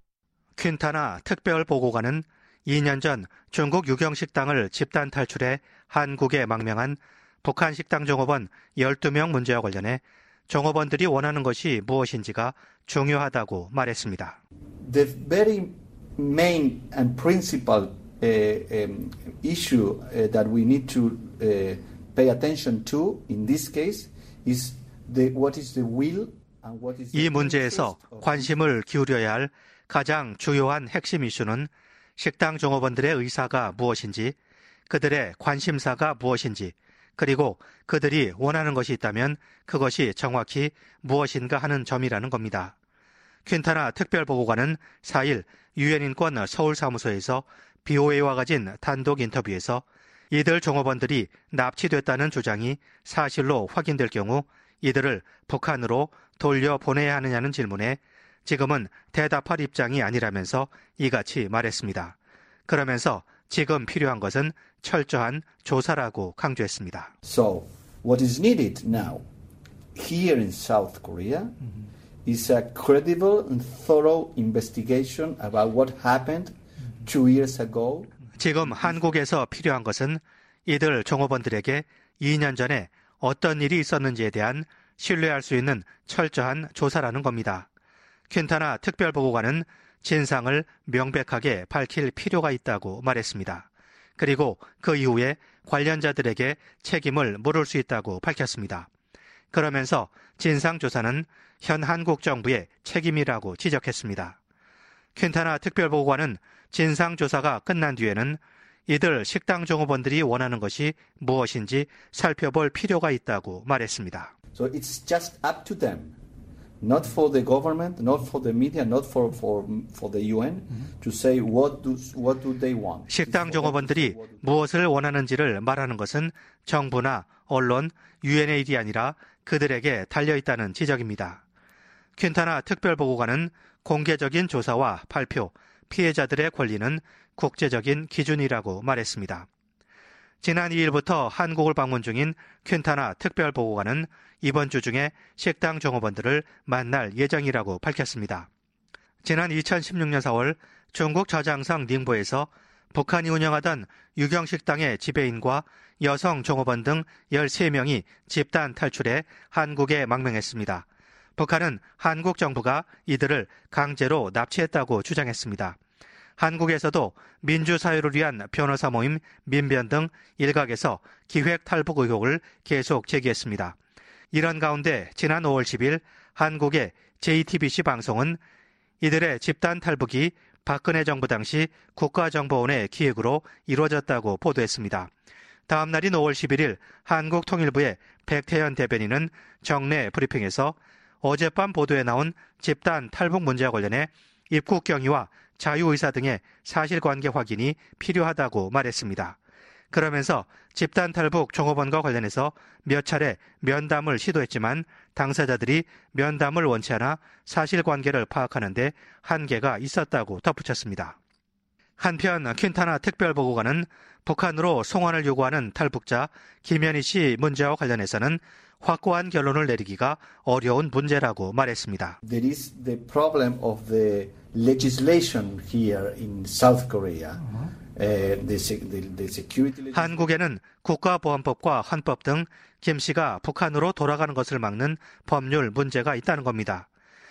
퀸타나 특별보고관은 이 년 전 중국 유경식당을 집단 탈출해 한국에 망명한 북한 식당 종업원 열두 명 문제와 관련해 종업원들이 원하는 것이 무엇인지가 중요하다고 말했습니다. The very main and principal uh, um, issue uh, that we need to uh, pay attention to in this case is the what is the will and what is the 이 문제에서 관심을 기울여야 할 가장 주요한 핵심 이슈는 식당 종업원들의 의사가 무엇인지, 그들의 관심사가 무엇인지, 그리고 그들이 원하는 것이 있다면 그것이 정확히 무엇인가 하는 점이라는 겁니다. 퀸타나 특별보고관은 사 일 유엔 인권 서울 사무소에서 비오에이와 가진 단독 인터뷰에서 이들 종업원들이 납치됐다는 주장이 사실로 확인될 경우 이들을 북한으로 돌려보내야 하느냐는 질문에 지금은 대답할 입장이 아니라면서 이같이 말했습니다. 그러면서 지금 필요한 것은 철저한 조사라고 강조했습니다. So, what is needed now here in South Korea mm-hmm. is a credible and thorough investigation about what happened two years ago. 지금 한국에서 필요한 것은 이들 종업원들에게 이 년 전에 어떤 일이 있었는지에 대한 신뢰할 수 있는 철저한 조사라는 겁니다. 퀸타나 특별보고관은 진상을 명백하게 밝힐 필요가 있다고 말했습니다. 그리고 그 이후에 관련자들에게 책임을 물을 수 있다고 밝혔습니다. 그러면서 진상조사는 현 한국 정부의 책임이라고 지적했습니다. 퀸타나 특별보고관은 진상조사가 끝난 뒤에는 이들 식당 종업원들이 원하는 것이 무엇인지 살펴볼 필요가 있다고 말했습니다. So it's just up to them, not for the government, not for the media, not for for for the U N, to say what do what do they want. 식당 종업원들이 무엇을 원하는지를 말하는 것은 정부나 언론, 유엔에이디 아니라 그들에게 달려있다는 지적입니다. 퀸타나 특별보고관은 공개적인 조사와 발표, 피해자들의 권리는 국제적인 기준이라고 말했습니다. 지난 이 일부터 한국을 방문 중인 퀸타나 특별보고관은 이번 주 중에 식당 종업원들을 만날 예정이라고 밝혔습니다. 지난 이천십육 년 사월 중국 저장성 닝보에서 북한이 운영하던 유경식당의 지배인과 여성 종업원 등 열세 명이 집단 탈출해 한국에 망명했습니다. 북한은 한국 정부가 이들을 강제로 납치했다고 주장했습니다. 한국에서도 민주사회를 위한 변호사 모임 민변 등 일각에서 기획 탈북 의혹을 계속 제기했습니다. 이런 가운데 지난 오월 십일 한국의 제이티비씨 방송은 이들의 집단 탈북이 박근혜 정부 당시 국가정보원의 기획으로 이루어졌다고 보도했습니다. 다음 날인 오월 십일일 한국통일부의 백태현 대변인은 정례 브리핑에서 어젯밤 보도에 나온 집단 탈북 문제와 관련해 입국 경위와 자유의사 등의 사실관계 확인이 필요하다고 말했습니다. 그러면서 집단 탈북 종업원과 관련해서 몇 차례 면담을 시도했지만 당사자들이 면담을 원치 않아 사실관계를 파악하는 데 한계가 있었다고 덧붙였습니다. 한편 퀸타나 특별보고관은 북한으로 송환을 요구하는 탈북자 김현희 씨 문제와 관련해서는 확고한 결론을 내리기가 어려운 문제라고 말했습니다. There is the problem of the legislation here in South Korea. Uh, the, the, the security... 한국에는 국가보안법과 헌법 등 김 씨가 북한으로 돌아가는 것을 막는 법률 문제가 있다는 겁니다.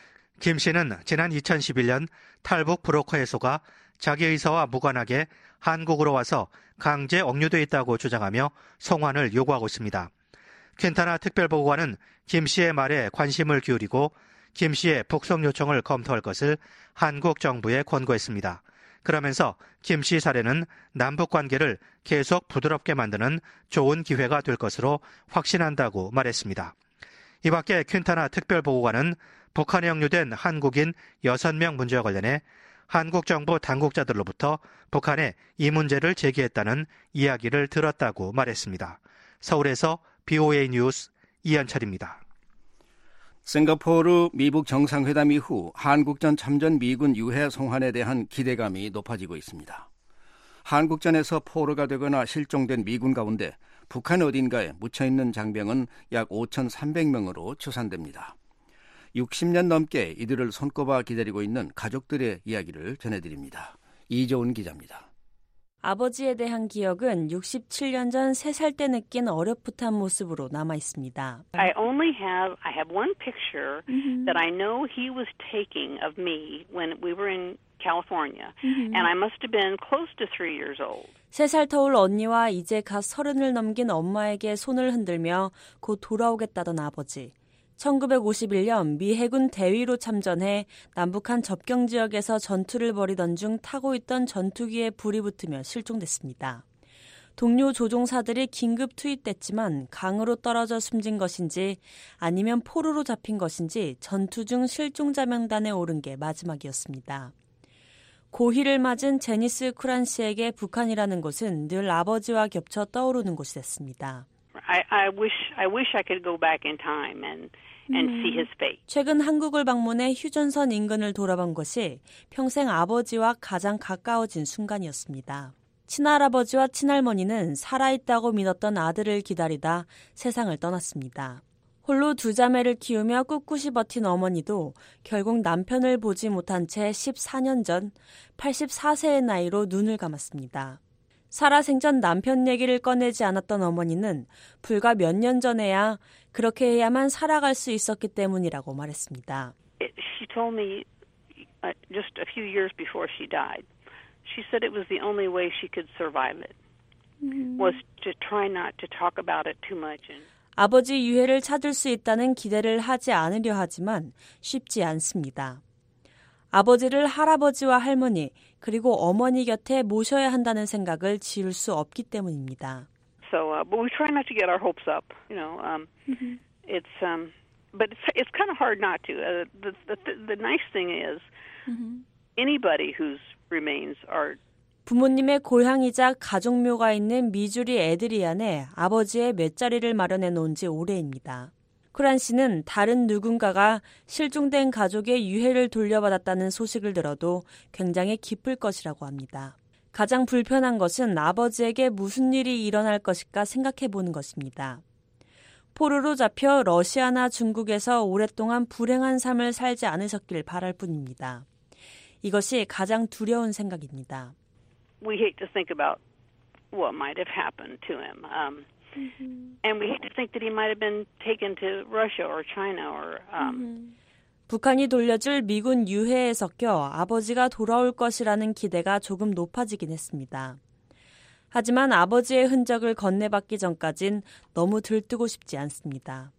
김 씨는 지난 이천십일 년 탈북 브로커에 속아 자기 의사와 무관하게 한국으로 와서 강제 억류돼 있다고 주장하며 송환을 요구하고 있습니다. 퀸타나 특별보고관은 김 씨의 말에 관심을 기울이고 김 씨의 북송 요청을 검토할 것을 한국 정부에 권고했습니다. 그러면서 김 씨 사례는 남북 관계를 계속 부드럽게 만드는 좋은 기회가 될 것으로 확신한다고 말했습니다. 이 밖에 퀸타나 특별보고관은 북한에 억류된 한국인 여섯 명 문제와 관련해 한국 정부 당국자들로부터 북한에 이 문제를 제기했다는 이야기를 들었다고 말했습니다. 서울에서 비오에이 뉴스 이현철입니다. 싱가포르 미북 정상회담 이후 한국전 참전 미군 유해 송환에 대한 기대감이 높아지고 있습니다. 한국전에서 포로가 되거나 실종된 미군 가운데 북한 어딘가에 묻혀있는 장병은 약 오천삼백 명으로 추산됩니다. 육십 년 넘게 이들을 손꼽아 기다리고 있는 가족들의 이야기를 전해드립니다. 이조은 기자입니다. 아버지에 대한 기억은 육십칠 년 전 세 살 때 느낀 어렴풋한 모습으로 남아 있습니다. I only have I have one picture mm-hmm. that I know he was taking of me when we were in California, mm-hmm. and I must have been close to three years old. 세 살 터울 언니와 이제 갓 서른을 넘긴 엄마에게 손을 흔들며 곧 돌아오겠다던 아버지. 천구백오십일 년 미 해군 대위로 참전해 남북한 접경 지역에서 전투를 벌이던 중 타고 있던 전투기에 불이 붙으며 실종됐습니다. 동료 조종사들이 긴급 투입됐지만 강으로 떨어져 숨진 것인지 아니면 포로로 잡힌 것인지 전투 중 실종자 명단에 오른 게 마지막이었습니다. 고희를 맞은 제니스 쿠란 씨에게 북한이라는 곳은 늘 아버지와 겹쳐 떠오르는 곳이 됐습니다. I, I wish I wish I could go back in time and and see his face. 최근 한국을 방문해 휴전선 인근을 돌아본 것이 평생 아버지와 가장 가까워진 순간이었습니다. 친할아버지와 친할머니는 살아있다고 믿었던 아들을 기다리다 세상을 떠났습니다. 홀로 두 자매를 키우며 꿋꿋이 버틴 어머니도 결국 남편을 보지 못한 채 십사 년 전 팔십사 세의 나이로 눈을 감았습니다. 살아생전 남편 얘기를 꺼내지 않았던 어머니는 불과 몇 년 전에야 그렇게 해야만 살아갈 수 있었기 때문이라고 말했습니다. She told me uh, just a few years before she died. She said it was the only way she could survive it. Was to try not to talk about it too much. And 아버지 유해를 찾을 수 있다는 기대를 하지 않으려 하지만 쉽지 않습니다. 아버지를 할아버지와 할머니 그리고 어머니 곁에 모셔야 한다는 생각을 지울 수 없기 때문입니다. So, uh, but we try not to get our hopes up. You know, um, mm-hmm. it's um, but it's it's kind of hard not to. Uh, the, the the nice thing is, mm-hmm. anybody whose remains are 부모님의 고향이자 가족묘가 있는 미주리 에드리안에 아버지의 맷자리를 마련해 놓은 지 오래입니다. 쿠란 씨는 다른 누군가가 실종된 가족의 유해를 돌려받았다는 소식을 들어도 굉장히 기쁠 것이라고 합니다. 가장 불편한 것은 아버지에게 무슨 일이 일어날 것일까 생각해 보는 것입니다. 포로로 잡혀 러시아나 중국에서 오랫동안 불행한 삶을 살지 않으셨길 바랄 뿐입니다. 이것이 가장 두려운 생각입니다. We hate to think about what might have happened to him. Um, mm-hmm. And we hate to think that he might have been taken to Russia or China or um, mm-hmm. 북한이 돌려줄 미군 유해에 섞여 아버지가 돌아올 것이라는 기대가 조금 높아지긴 했습니다. 하지만 아버지의 흔적을 건네받기 전까진 너무 들뜨고 싶지 않습니다.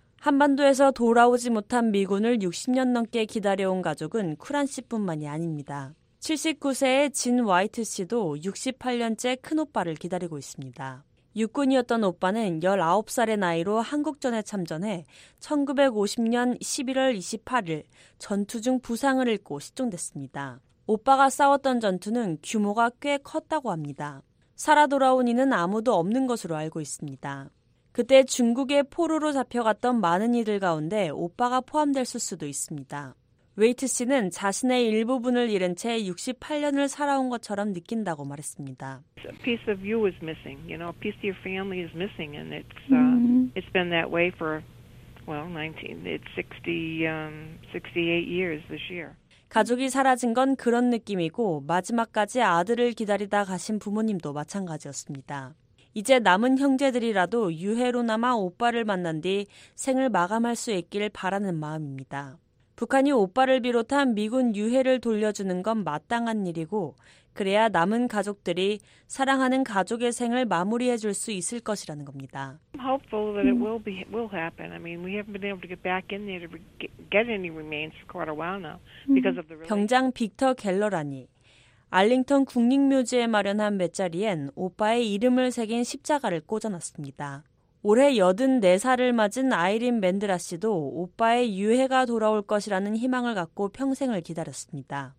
한반도에서 돌아오지 못한 미군을 육십 년 넘게 기다려온 가족은 쿠란 씨뿐만이 아닙니다. 칠십구 세의 진 와이트 씨도 육십팔 년째 큰오빠를 기다리고 있습니다. 육군이었던 오빠는 열아홉 살의 나이로 한국전에 참전해 천구백오십 년 십일월 이십팔일 전투 중 부상을 입고 실종됐습니다. 오빠가 싸웠던 전투는 규모가 꽤 컸다고 합니다. 살아 돌아온 이는 아무도 없는 것으로 알고 있습니다. 그때 중국의 포로로 잡혀갔던 많은 이들 가운데 오빠가 포함됐을 수도 있습니다. 웨이트 씨는 자신의 일부분을 잃은 채 육십팔 년을 살아온 것처럼 느낀다고 말했습니다. A piece of you is missing, you know, a piece of your family is missing, and it's uh, mm-hmm. it's been that way for well, nineteen, it's sixty, um, sixty-eight years this year. 가족이 사라진 건 그런 느낌이고 마지막까지 아들을 기다리다 가신 부모님도 마찬가지였습니다. 이제 남은 형제들이라도 유해로나마 오빠를 만난 뒤 생을 마감할 수 있길 바라는 마음입니다. 북한이 오빠를 비롯한 미군 유해를 돌려주는 건 마땅한 일이고 그래야 남은 가족들이 사랑하는 가족의 생을 마무리해 줄 수 있을 것이라는 겁니다. I'm hopeful that it will be will happen. I mean, we haven't been able to get back in there to get any remains for quite a while now because of the 병장 빅터 갤러라니 알링턴 국립묘지에 마련한 맷자리엔 오빠의 이름을 새긴 십자가를 꽂아놨습니다. 올해 여든네 살을 맞은 아이린 맨드라 씨도 오빠의 유해가 돌아올 것이라는 희망을 갖고 평생을 기다렸습니다.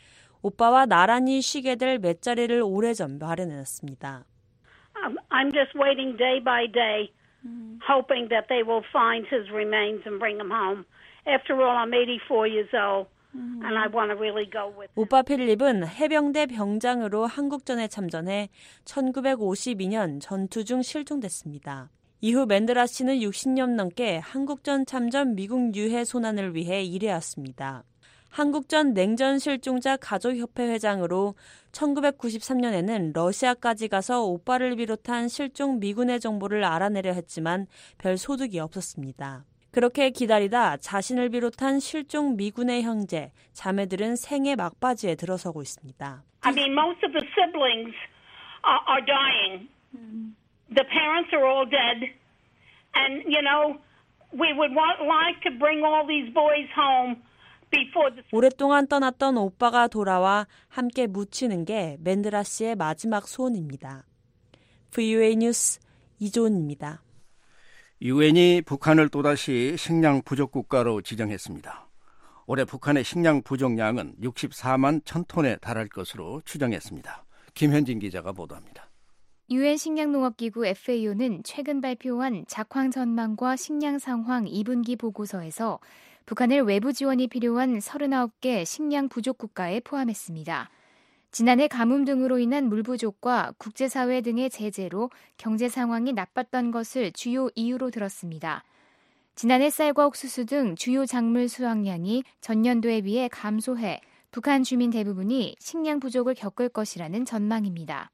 오빠와 나란히 쉬게 될 맷자리를 오래전 마련해놨습니다. I'm just waiting day by day, hoping that they will find his remains and bring him home. After all, I'm eighty-four years old. And I want to really go with 오빠 필립은 해병대 병장으로 한국전에 참전해 천구백오십이 년 전투 중 실종됐습니다. 이후 맨드라 씨는 육십 년 넘게 한국전 참전 미국 유해 손안을 위해 일해왔습니다. 한국전 냉전 실종자 가족협회 회장으로 천구백구십삼 년에는 러시아까지 가서 오빠를 비롯한 실종 미군의 정보를 알아내려 했지만 별 소득이 없었습니다. 그렇게 기다리다 자신을 비롯한 실종 미군의 형제, 자매들은 생의 막바지에 들어서고 있습니다. I mean, most of the siblings are, are dying. The parents are all dead. And, you know, we would want, like to bring all these boys home before the... 오랫동안 떠났던 오빠가 돌아와 함께 묻히는 게 맨드라 씨의 마지막 소원입니다. 브이오에이 뉴스 이조은입니다. 유엔이 북한을 또다시 식량 부족 국가로 지정했습니다. 올해 북한의 식량 부족량은 육십사만 천 톤에 달할 것으로 추정했습니다. 김현진 기자가 보도합니다. 유엔 식량농업기구 에프에이오는 최근 발표한 작황 전망과 식량 상황 이 분기 보고서에서 북한을 외부 지원이 필요한 서른아홉 개 식량 부족 국가에 포함했습니다. 지난해 가뭄 등으로 인한 물 부족과 국제사회 등의 제재로 경제 상황이 나빴던 것을 주요 이유로 들었습니다. 지난해 쌀과 옥수수 등 주요 작물 수확량이 전년도에 비해 감소해 북한 주민 대부분이 식량 부족을 겪을 것이라는 전망입니다.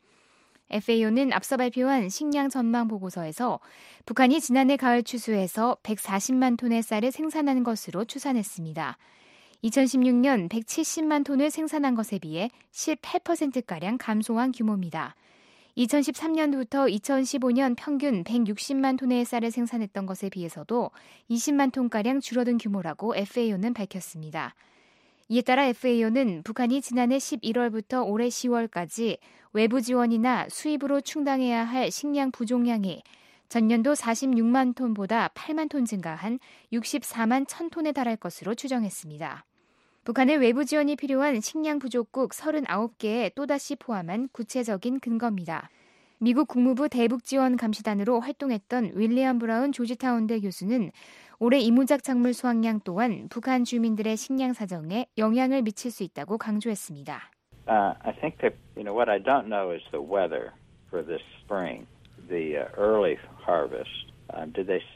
에프에이오는 앞서 발표한 식량 전망 보고서에서 북한이 지난해 가을 추수에서 백사십만 톤의 쌀을 생산한 것으로 추산했습니다. 이천십육 년 백칠십만 톤을 생산한 것에 비해 십팔 퍼센트가량 감소한 규모입니다. 이천십삼 년부터 이천십오 년 평균 백육십만 톤의 쌀을 생산했던 것에 비해서도 이십만 톤가량 줄어든 규모라고 에프에이오는 밝혔습니다. 이에 따라 에프에이오는 북한이 지난해 십일월부터 올해 시월까지 외부 지원이나 수입으로 충당해야 할 식량 부족량이 전년도 사십육만 톤보다 팔만 톤 증가한 육십사만 천 톤에 달할 것으로 추정했습니다. 북한의 외부 지원이 필요한 식량 부족국 서른아홉 개에 또다시 포함한 구체적인 근거입니다. 미국 국무부 대북지원 감시단으로 활동했던 윌리엄 브라운 조지타운대 교수는 올해 이무작 작물 수확량 또한 북한 주민들의 식량 사정에 영향을 미칠 수 있다고 강조했습니다. Uh, I think that, you know, what I don't know is the weather for this spring, the uh, early harvest. Um, did they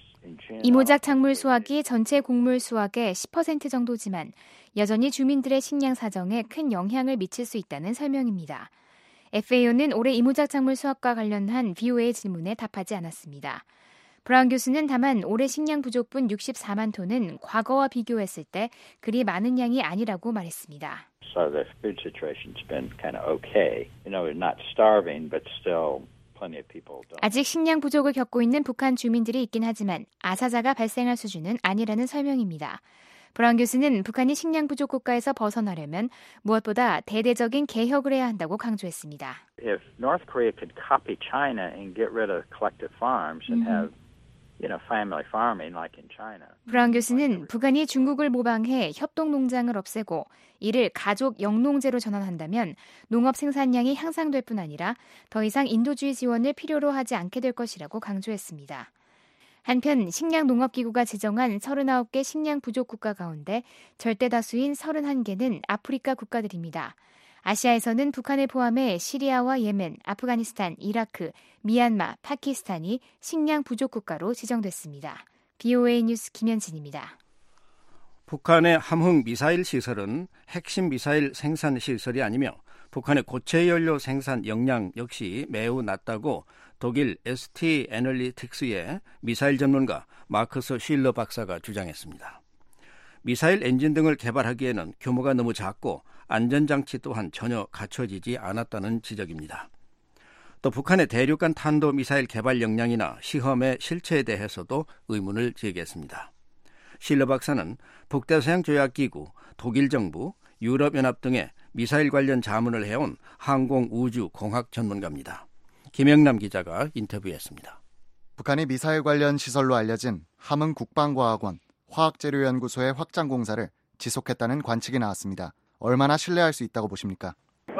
이모작 작물 수확이 전체 곡물 수확의 십 퍼센트 정도지만 여전히 주민들의 식량 사정에 큰 영향을 미칠 수 있다는 설명입니다. 에프에이오는 올해 이모작 작물 수확과 관련한 비오에이 질문에 답하지 않았습니다. 브라운 교수는 다만 올해 식량 부족분 육십사만 톤은 과거와 비교했을 때 그리 많은 양이 아니라고 말했습니다. So the food situation's been kind of okay. You know, we're not starving, but still 아직 식량 부족을 겪고 있는 북한 주민들이 있긴 하지만 아사자가 발생할 수준은 아니라는 설명입니다. 브라운 교수는 북한이 식량 부족 국가에서 벗어나려면 무엇보다 대대적인 개혁을 해야 한다고 강조했습니다. If North Korea could copy China and get rid of collective farms and have You know, family farming like in China. 브라운 교수는 북한이 중국을 모방해 협동 농장을 없애고 이를 가족 영농제로 전환한다면 농업 생산량이 향상될 뿐 아니라 더 이상 인도주의 지원을 필요로 하지 않게 될 것이라고 강조했습니다. 한편 식량농업기구가 지정한 서른아홉 개 식량 부족 국가 가운데 절대 다수인 서른한 개는 아프리카 국가들입니다. 아시아에서는 북한을 포함해 시리아와 예멘, 아프가니스탄, 이라크, 미얀마, 파키스탄이 식량 부족 국가로 지정됐습니다. 비오에이 뉴스 김현진입니다. 북한의 함흥 미사일 시설은 핵심 미사일 생산 시설이 아니며 북한의 고체 연료 생산 역량 역시 매우 낮다고 독일 에스티 애널리틱스의 미사일 전문가 마크스 쉴러 박사가 주장했습니다. 미사일 엔진 등을 개발하기에는 규모가 너무 작고 안전장치 또한 전혀 갖춰지지 않았다는 지적입니다. 또 북한의 대륙간 탄도미사일 개발 역량이나 시험의 실체에 대해서도 의문을 제기했습니다. 실러 박사는 북대서양조약기구, 독일 정부, 유럽연합 등의 미사일 관련 자문을 해온 항공우주공학 전문가입니다. 김영남 기자가 인터뷰했습니다. 북한이 미사일 관련 시설로 알려진 함흥 국방과학원 화학재료연구소의 확장 공사를 지속했다는 관측이 나왔습니다. 얼마나 신뢰할 수 있다고 보십니까?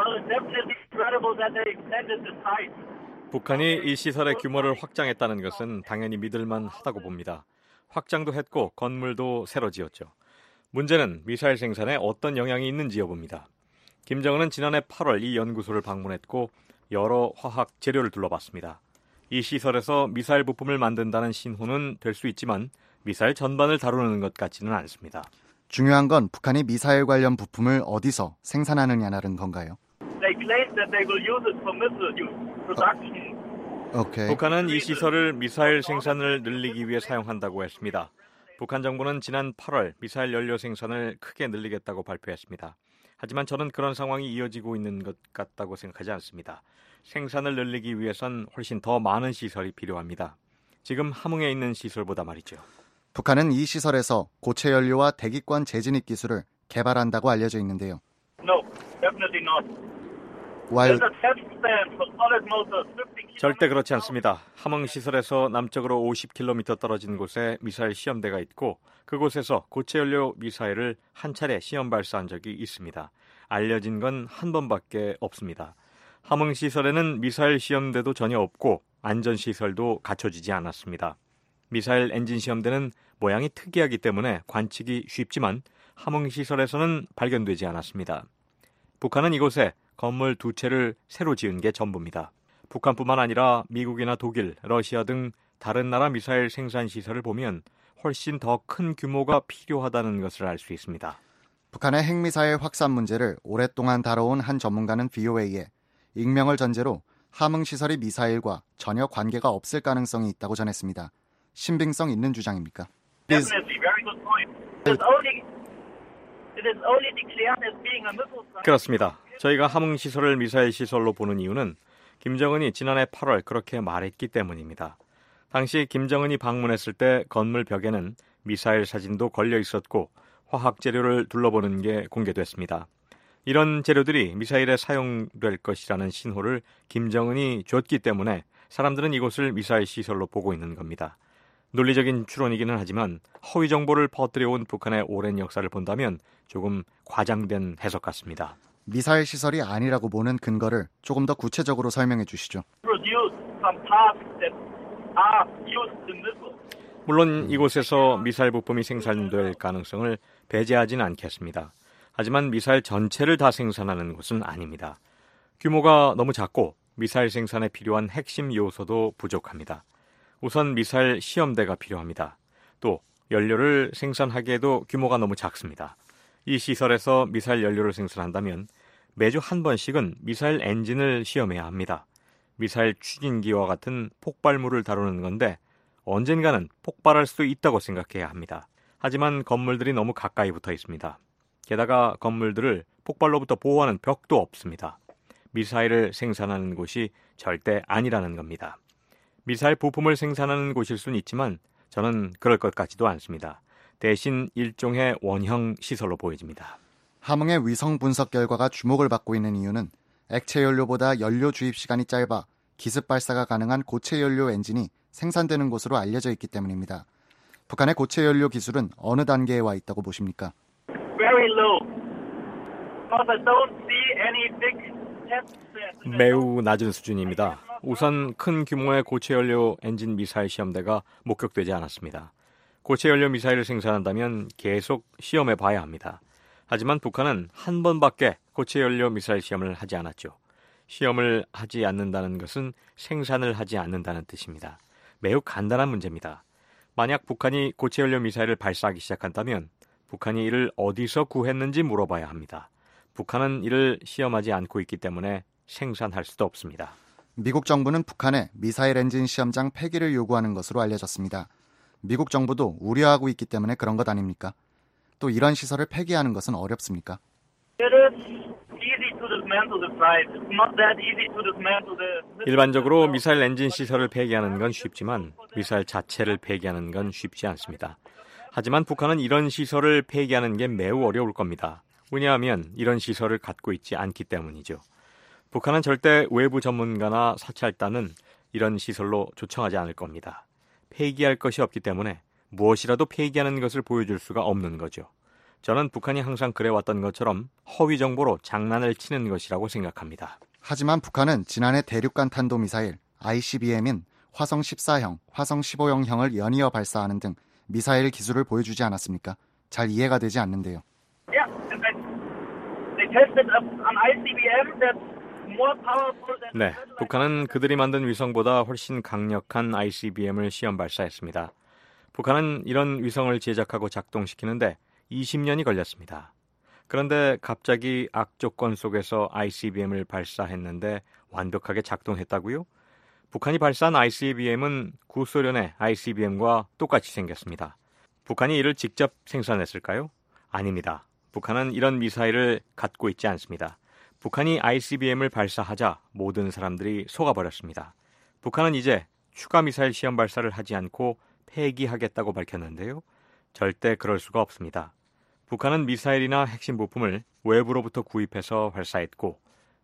북한이 이 시설의 규모를 확장했다는 것은 당연히 믿을만 하다고 봅니다. 확장도 했고 건물도 새로 지었죠. 문제는 미사일 생산에 어떤 영향이 있는지 여부입니다. 김정은은 지난해 팔월 이 연구소를 방문했고 여러 화학 재료를 둘러봤습니다. 이 시설에서 미사일 부품을 만든다는 신호는 될 수 있지만 미사일 전반을 다루는 것 같지는 않습니다. 중요한 건 북한이 미사일 관련 부품을 어디서 생산하느냐는 건가요? They claim that they will use it for missile production. 오케이. 북한은 이 시설을 미사일 생산을 늘리기 위해 사용한다고 했습니다. 북한 정부는 지난 팔월 미사일 연료 생산을 크게 늘리겠다고 발표했습니다. 하지만 저는 그런 상황이 이어지고 있는 것 같다고 생각하지 않습니다. 생산을 늘리기 위해선 훨씬 더 많은 시설이 필요합니다. 지금 함흥에 있는 시설보다 말이죠. 북한은 이 시설에서 고체 연료와 대기권 재진입 기술을 개발한다고 알려져 있는데요. No, definitely not. while 절대 그렇지 않습니다. 함흥 시설에서 남쪽으로 오십 킬로미터 떨어진 곳에 미사일 시험대가 있고 그곳에서 고체 연료 미사일을 한 차례 시험 발사한 적이 있습니다. 알려진 건 한 번밖에 없습니다. 함흥 시설에는 미사일 시험대도 전혀 없고 안전 시설도 갖춰지지 않았습니다. 미사일 엔진 시험대는 모양이 특이하기 때문에 관측이 쉽지만 함흥 시설에서는 발견되지 않았습니다. 북한은 이곳에 건물 두 채를 새로 지은 게 전부입니다. 북한뿐만 아니라 미국이나 독일, 러시아 등 다른 나라 미사일 생산 시설을 보면 훨씬 더 큰 규모가 필요하다는 것을 알 수 있습니다. 북한의 핵미사일 확산 문제를 오랫동안 다뤄온 한 전문가는 브이오에이에 익명을 전제로 함흥 시설이 미사일과 전혀 관계가 없을 가능성이 있다고 전했습니다. 신빙성 있는 주장입니까? 그렇습니다. 저희가 함흥 시설을 미사일 시설로 보는 이유는 김정은이 지난해 팔월 그렇게 말했기 때문입니다. 당시 김정은이 방문했을 때 건물 벽에는 미사일 사진도 걸려 있었고 화학 재료를 둘러보는 게 공개됐습니다. 이런 재료들이 미사일에 사용될 것이라는 신호를 김정은이 줬기 때문에 사람들은 이곳을 미사일 시설로 보고 있는 겁니다. 논리적인 추론이기는 하지만 허위 정보를 퍼뜨려온 북한의 오랜 역사를 본다면 조금 과장된 해석 같습니다. 미사일 시설이 아니라고 보는 근거를 조금 더 구체적으로 설명해 주시죠. 물론 이곳에서 미사일 부품이 생산될 가능성을 배제하지는 않겠습니다. 하지만 미사일 전체를 다 생산하는 곳은 아닙니다. 규모가 너무 작고 미사일 생산에 필요한 핵심 요소도 부족합니다. 우선 미사일 시험대가 필요합니다. 또 연료를 생산하기에도 규모가 너무 작습니다. 이 시설에서 미사일 연료를 생산한다면 매주 한 번씩은 미사일 엔진을 시험해야 합니다. 미사일 추진기와 같은 폭발물을 다루는 건데 언젠가는 폭발할 수도 있다고 생각해야 합니다. 하지만 건물들이 너무 가까이 붙어 있습니다. 게다가 건물들을 폭발로부터 보호하는 벽도 없습니다. 미사일을 생산하는 곳이 절대 아니라는 겁니다. 미사일 부품을 생산하는 곳일 수는 있지만 저는 그럴 것 같지도 않습니다. 대신 일종의 원형 시설로 보여집니다. 함흥의 위성 분석 결과가 주목을 받고 있는 이유는 액체 연료보다 연료 주입 시간이 짧아 기습 발사가 가능한 고체 연료 엔진이 생산되는 곳으로 알려져 있기 때문입니다. 북한의 고체 연료 기술은 어느 단계에 와 있다고 보십니까? Very low. Because I don't see any big tests. 매우 낮은 수준입니다. 우선 큰 규모의 고체 연료 엔진 미사일 시험대가 목격되지 않았습니다. 고체 연료 미사일을 생산한다면 계속 시험해 봐야 합니다. 하지만 북한은 한 번밖에 고체 연료 미사일 시험을 하지 않았죠. 시험을 하지 않는다는 것은 생산을 하지 않는다는 뜻입니다. 매우 간단한 문제입니다. 만약 북한이 고체 연료 미사일을 발사하기 시작한다면 북한이 이를 어디서 구했는지 물어봐야 합니다. 북한은 이를 시험하지 않고 있기 때문에 생산할 수도 없습니다. 미국 정부는 북한에 미사일 엔진 시험장 폐기를 요구하는 것으로 알려졌습니다. 미국 정부도 우려하고 있기 때문에 그런 것 아닙니까? 또 이런 시설을 폐기하는 것은 어렵습니까? 일반적으로 미사일 엔진 시설을 폐기하는 건 쉽지만 미사일 자체를 폐기하는 건 쉽지 않습니다. 하지만 북한은 이런 시설을 폐기하는 게 매우 어려울 겁니다. 왜냐하면 이런 시설을 갖고 있지 않기 때문이죠. 북한은 절대 외부 전문가나 사찰단은 이런 시설로 초청하지 않을 겁니다. 폐기할 것이 없기 때문에 무엇이라도 폐기하는 것을 보여줄 수가 없는 거죠. 저는 북한이 항상 그래왔던 것처럼 허위 정보로 장난을 치는 것이라고 생각합니다. 하지만 북한은 지난해 대륙간 탄도미사일 아이씨비엠인 화성 십사형, 화성 십오형형을 연이어 발사하는 등 미사일 기술을 보여주지 않았습니까? 잘 이해가 되지 않는데요. 네, 북한은 그들이 만든 위성보다 훨씬 강력한 아이씨비엠을 시험 발사했습니다. 북한은 이런 위성을 제작하고 작동시키는데 이십 년이 걸렸습니다. 그런데 갑자기 악조건 속에서 아이씨비엠을 발사했는데 완벽하게 작동했다고요? 북한이 발사한 아이씨비엠은 구소련의 아이씨비엠과 똑같이 생겼습니다. 북한이 이를 직접 생산했을까요? 아닙니다. 북한은 이런 미사일을 갖고 있지 않습니다. 북한이 아이씨비엠을 발사하자 모든 사람들이 속아버렸습니다. 북한은 이제 추가 미사일 시험 발사를 하지 않고 폐기하겠다고 밝혔는데요. 절대 그럴 수가 없습니다. 북한은 미사일이나 핵심 부품을 외부로부터 구입해서 발사했고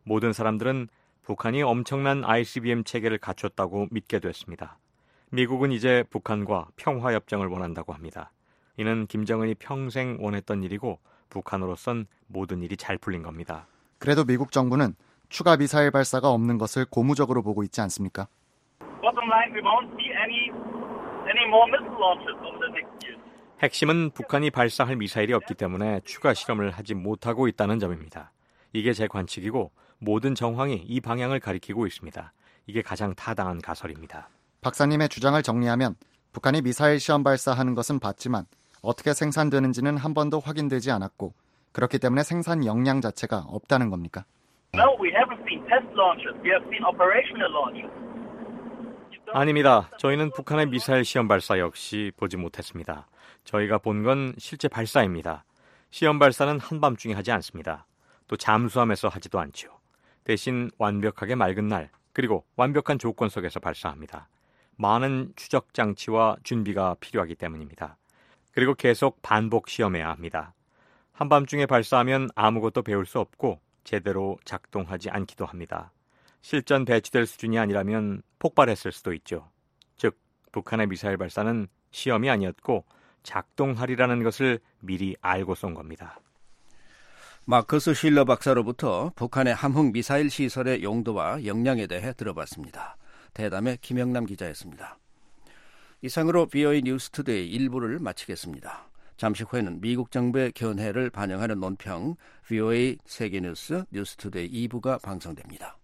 모든 사람들은 북한이 엄청난 아이씨비엠 체계를 갖췄다고 믿게 됐습니다. 미국은 이제 북한과 평화협정을 원한다고 합니다. 이는 김정은이 평생 원했던 일이고 북한으로선 모든 일이 잘 풀린 겁니다. 그래도 미국 정부는 추가 미사일 발사가 없는 것을 고무적으로 보고 있지 않습니까? Bottom line, we won't see any any more missile launches over the next years. 핵심은 북한이 발사할 미사일이 없기 때문에 추가 실험을 하지 못하고 있다는 점입니다. 이게 제 관측이고 모든 정황이 이 방향을 가리키고 있습니다. 이게 가장 타당한 가설입니다. 박사님의 주장을 정리하면 북한이 미사일 시험 발사하는 것은 봤지만 어떻게 생산되는지는 한 번도 확인되지 않았고 그렇기 때문에 생산 역량 자체가 없다는 겁니까? No, we haven't seen test launches. We have seen operational launches. 아닙니다. 저희는 북한의 미사일 시험 발사 역시 보지 못했습니다. 저희가 본 건 실제 발사입니다. 시험 발사는 한밤중에 하지 않습니다. 또 잠수함에서 하지도 않죠. 대신 완벽하게 맑은 날, 그리고 완벽한 조건 속에서 발사합니다. 많은 추적 장치와 준비가 필요하기 때문입니다. 그리고 계속 반복 시험해야 합니다. 한밤중에 발사하면 아무것도 배울 수 없고 제대로 작동하지 않기도 합니다. 실전 배치될 수준이 아니라면 폭발했을 수도 있죠. 즉, 북한의 미사일 발사는 시험이 아니었고 작동하리라는 것을 미리 알고 쏜 겁니다. 마커스 실러 박사로부터 북한의 함흥 미사일 시설의 용도와 역량에 대해 들어봤습니다. 대담의 김영남 기자였습니다. 이상으로 비오에이 뉴스투데이 일 부를 마치겠습니다. 잠시 후에는 미국 정부의 견해를 반영하는 논평 비오에이 세계뉴스 뉴스투데이 이 부가 방송됩니다.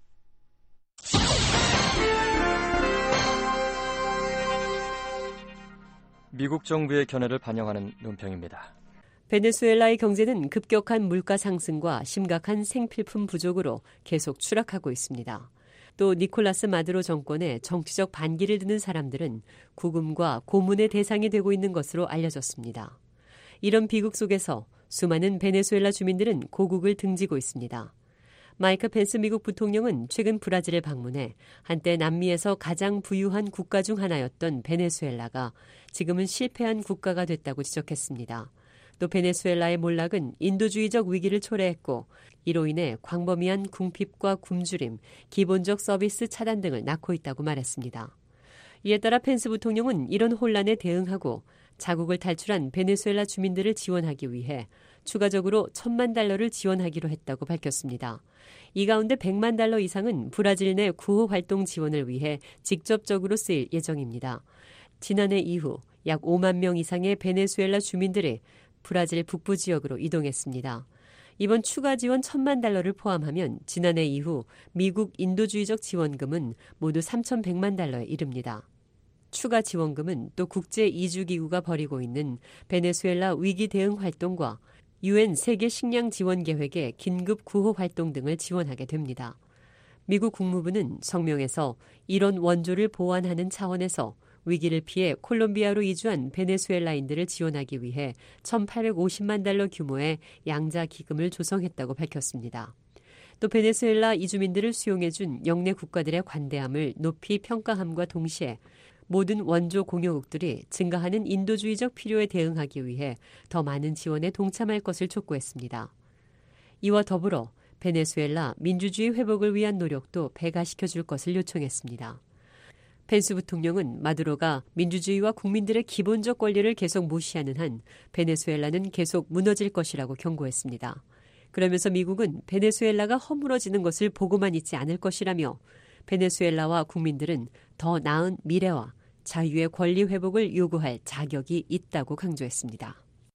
미국 정부의 견해를 반영하는 논평입니다. 베네수엘라의 경제는 급격한 물가 상승과 심각한 생필품 부족으로 계속 추락하고 있습니다. 또 니콜라스 마두로 정권의 정치적 반기를 드는 사람들은 구금과 고문의 대상이 되고 있는 것으로 알려졌습니다. 이런 비극 속에서 수많은 베네수엘라 주민들은 고국을 등지고 있습니다. 마이크 펜스 미국 부통령은 최근 브라질을 방문해 한때 남미에서 가장 부유한 국가 중 하나였던 베네수엘라가 지금은 실패한 국가가 됐다고 지적했습니다. 또 베네수엘라의 몰락은 인도주의적 위기를 초래했고 이로 인해 광범위한 궁핍과 굶주림, 기본적 서비스 차단 등을 낳고 있다고 말했습니다. 이에 따라 펜스 부통령은 이런 혼란에 대응하고 자국을 탈출한 베네수엘라 주민들을 지원하기 위해 추가적으로 천만 달러를 지원하기로 했다고 밝혔습니다. 이 가운데 백만 달러 이상은 브라질 내 구호 활동 지원을 위해 직접적으로 쓰일 예정입니다. 지난해 이후 약 오만 명 이상의 베네수엘라 주민들이 브라질 북부 지역으로 이동했습니다. 이번 추가 지원 천만 달러를 포함하면 지난해 이후 미국 인도주의적 지원금은 모두 삼천백만 달러에 이릅니다. 추가 지원금은 또 국제 이주기구가 벌이고 있는 베네수엘라 위기 대응 활동과 유엔 세계 식량 지원 계획의 긴급 구호 활동 등을 지원하게 됩니다. 미국 국무부는 성명에서 이런 원조를 보완하는 차원에서 위기를 피해 콜롬비아로 이주한 베네수엘라인들을 지원하기 위해 천팔백오십만 달러 규모의 양자 기금을 조성했다고 밝혔습니다. 또 베네수엘라 이주민들을 수용해준 영내 국가들의 관대함을 높이 평가함과 동시에 모든 원조 공여국들이 증가하는 인도주의적 필요에 대응하기 위해 더 많은 지원에 동참할 것을 촉구했습니다. 이와 더불어 베네수엘라 민주주의 회복을 위한 노력도 배가시켜줄 것을 요청했습니다. 펜스 부통령은 마두로가 민주주의와 국민들의 기본적 권리를 계속 무시하는 한 베네수엘라는 계속 무너질 것이라고 경고했습니다. 그러면서 미국은 베네수엘라가 허물어지는 것을 보고만 있지 않을 것이라며 베네수엘라와 국민들은 더 나은 미래와 자유의 권리 회복을 요구할 자격이 있다고 강조했습니다.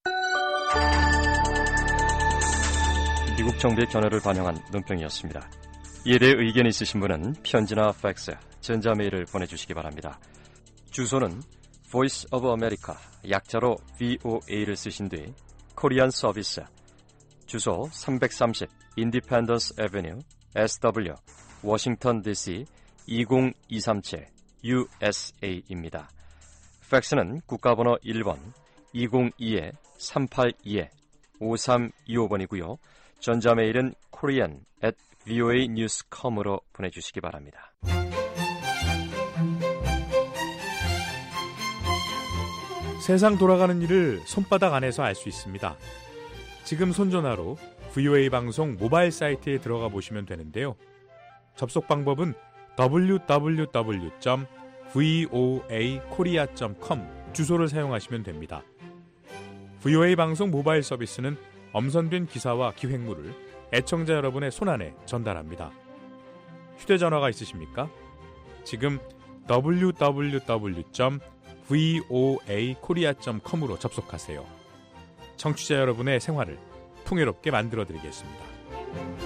미국 정부의 견해를 반영한 논평이었습니다. 이에 대해 의견이 있으신 분은 편지나 팩스, 전자메일을 보내주시기 바랍니다. 주소는 Voice of America, 약자로 브이오에이를 쓰신 뒤 코리안 서비스, 주소 삼백삼십 Independence Avenue, 에스더블유, 워싱턴 디씨 이공이삼칠 유에스에이입니다. 팩스는 국가번호 일 번 이공이 삼팔이 오삼이오 번이고요. 전자메일은 korean at 브이오에이 뉴스 닷컴으로 보내주시기 바랍니다. 세상 돌아가는 일을 손바닥 안에서 알 수 있습니다. 지금 손전화로 브이오에이 방송 모바일 사이트에 들어가 보시면 되는데요. 접속 방법은 더블유 더블유 더블유 점 브이오에이 코리아 점 컴 주소를 사용하시면 됩니다. 브이오에이 방송 모바일 서비스는 엄선된 기사와 기획물을 애청자 여러분의 손안에 전달합니다. 휴대전화가 있으십니까? 지금 더블유 더블유 더블유 점 브이오에이 코리아 점 컴으로 접속하세요. 청취자 여러분의 생활을 풍요롭게 만들어드리겠습니다.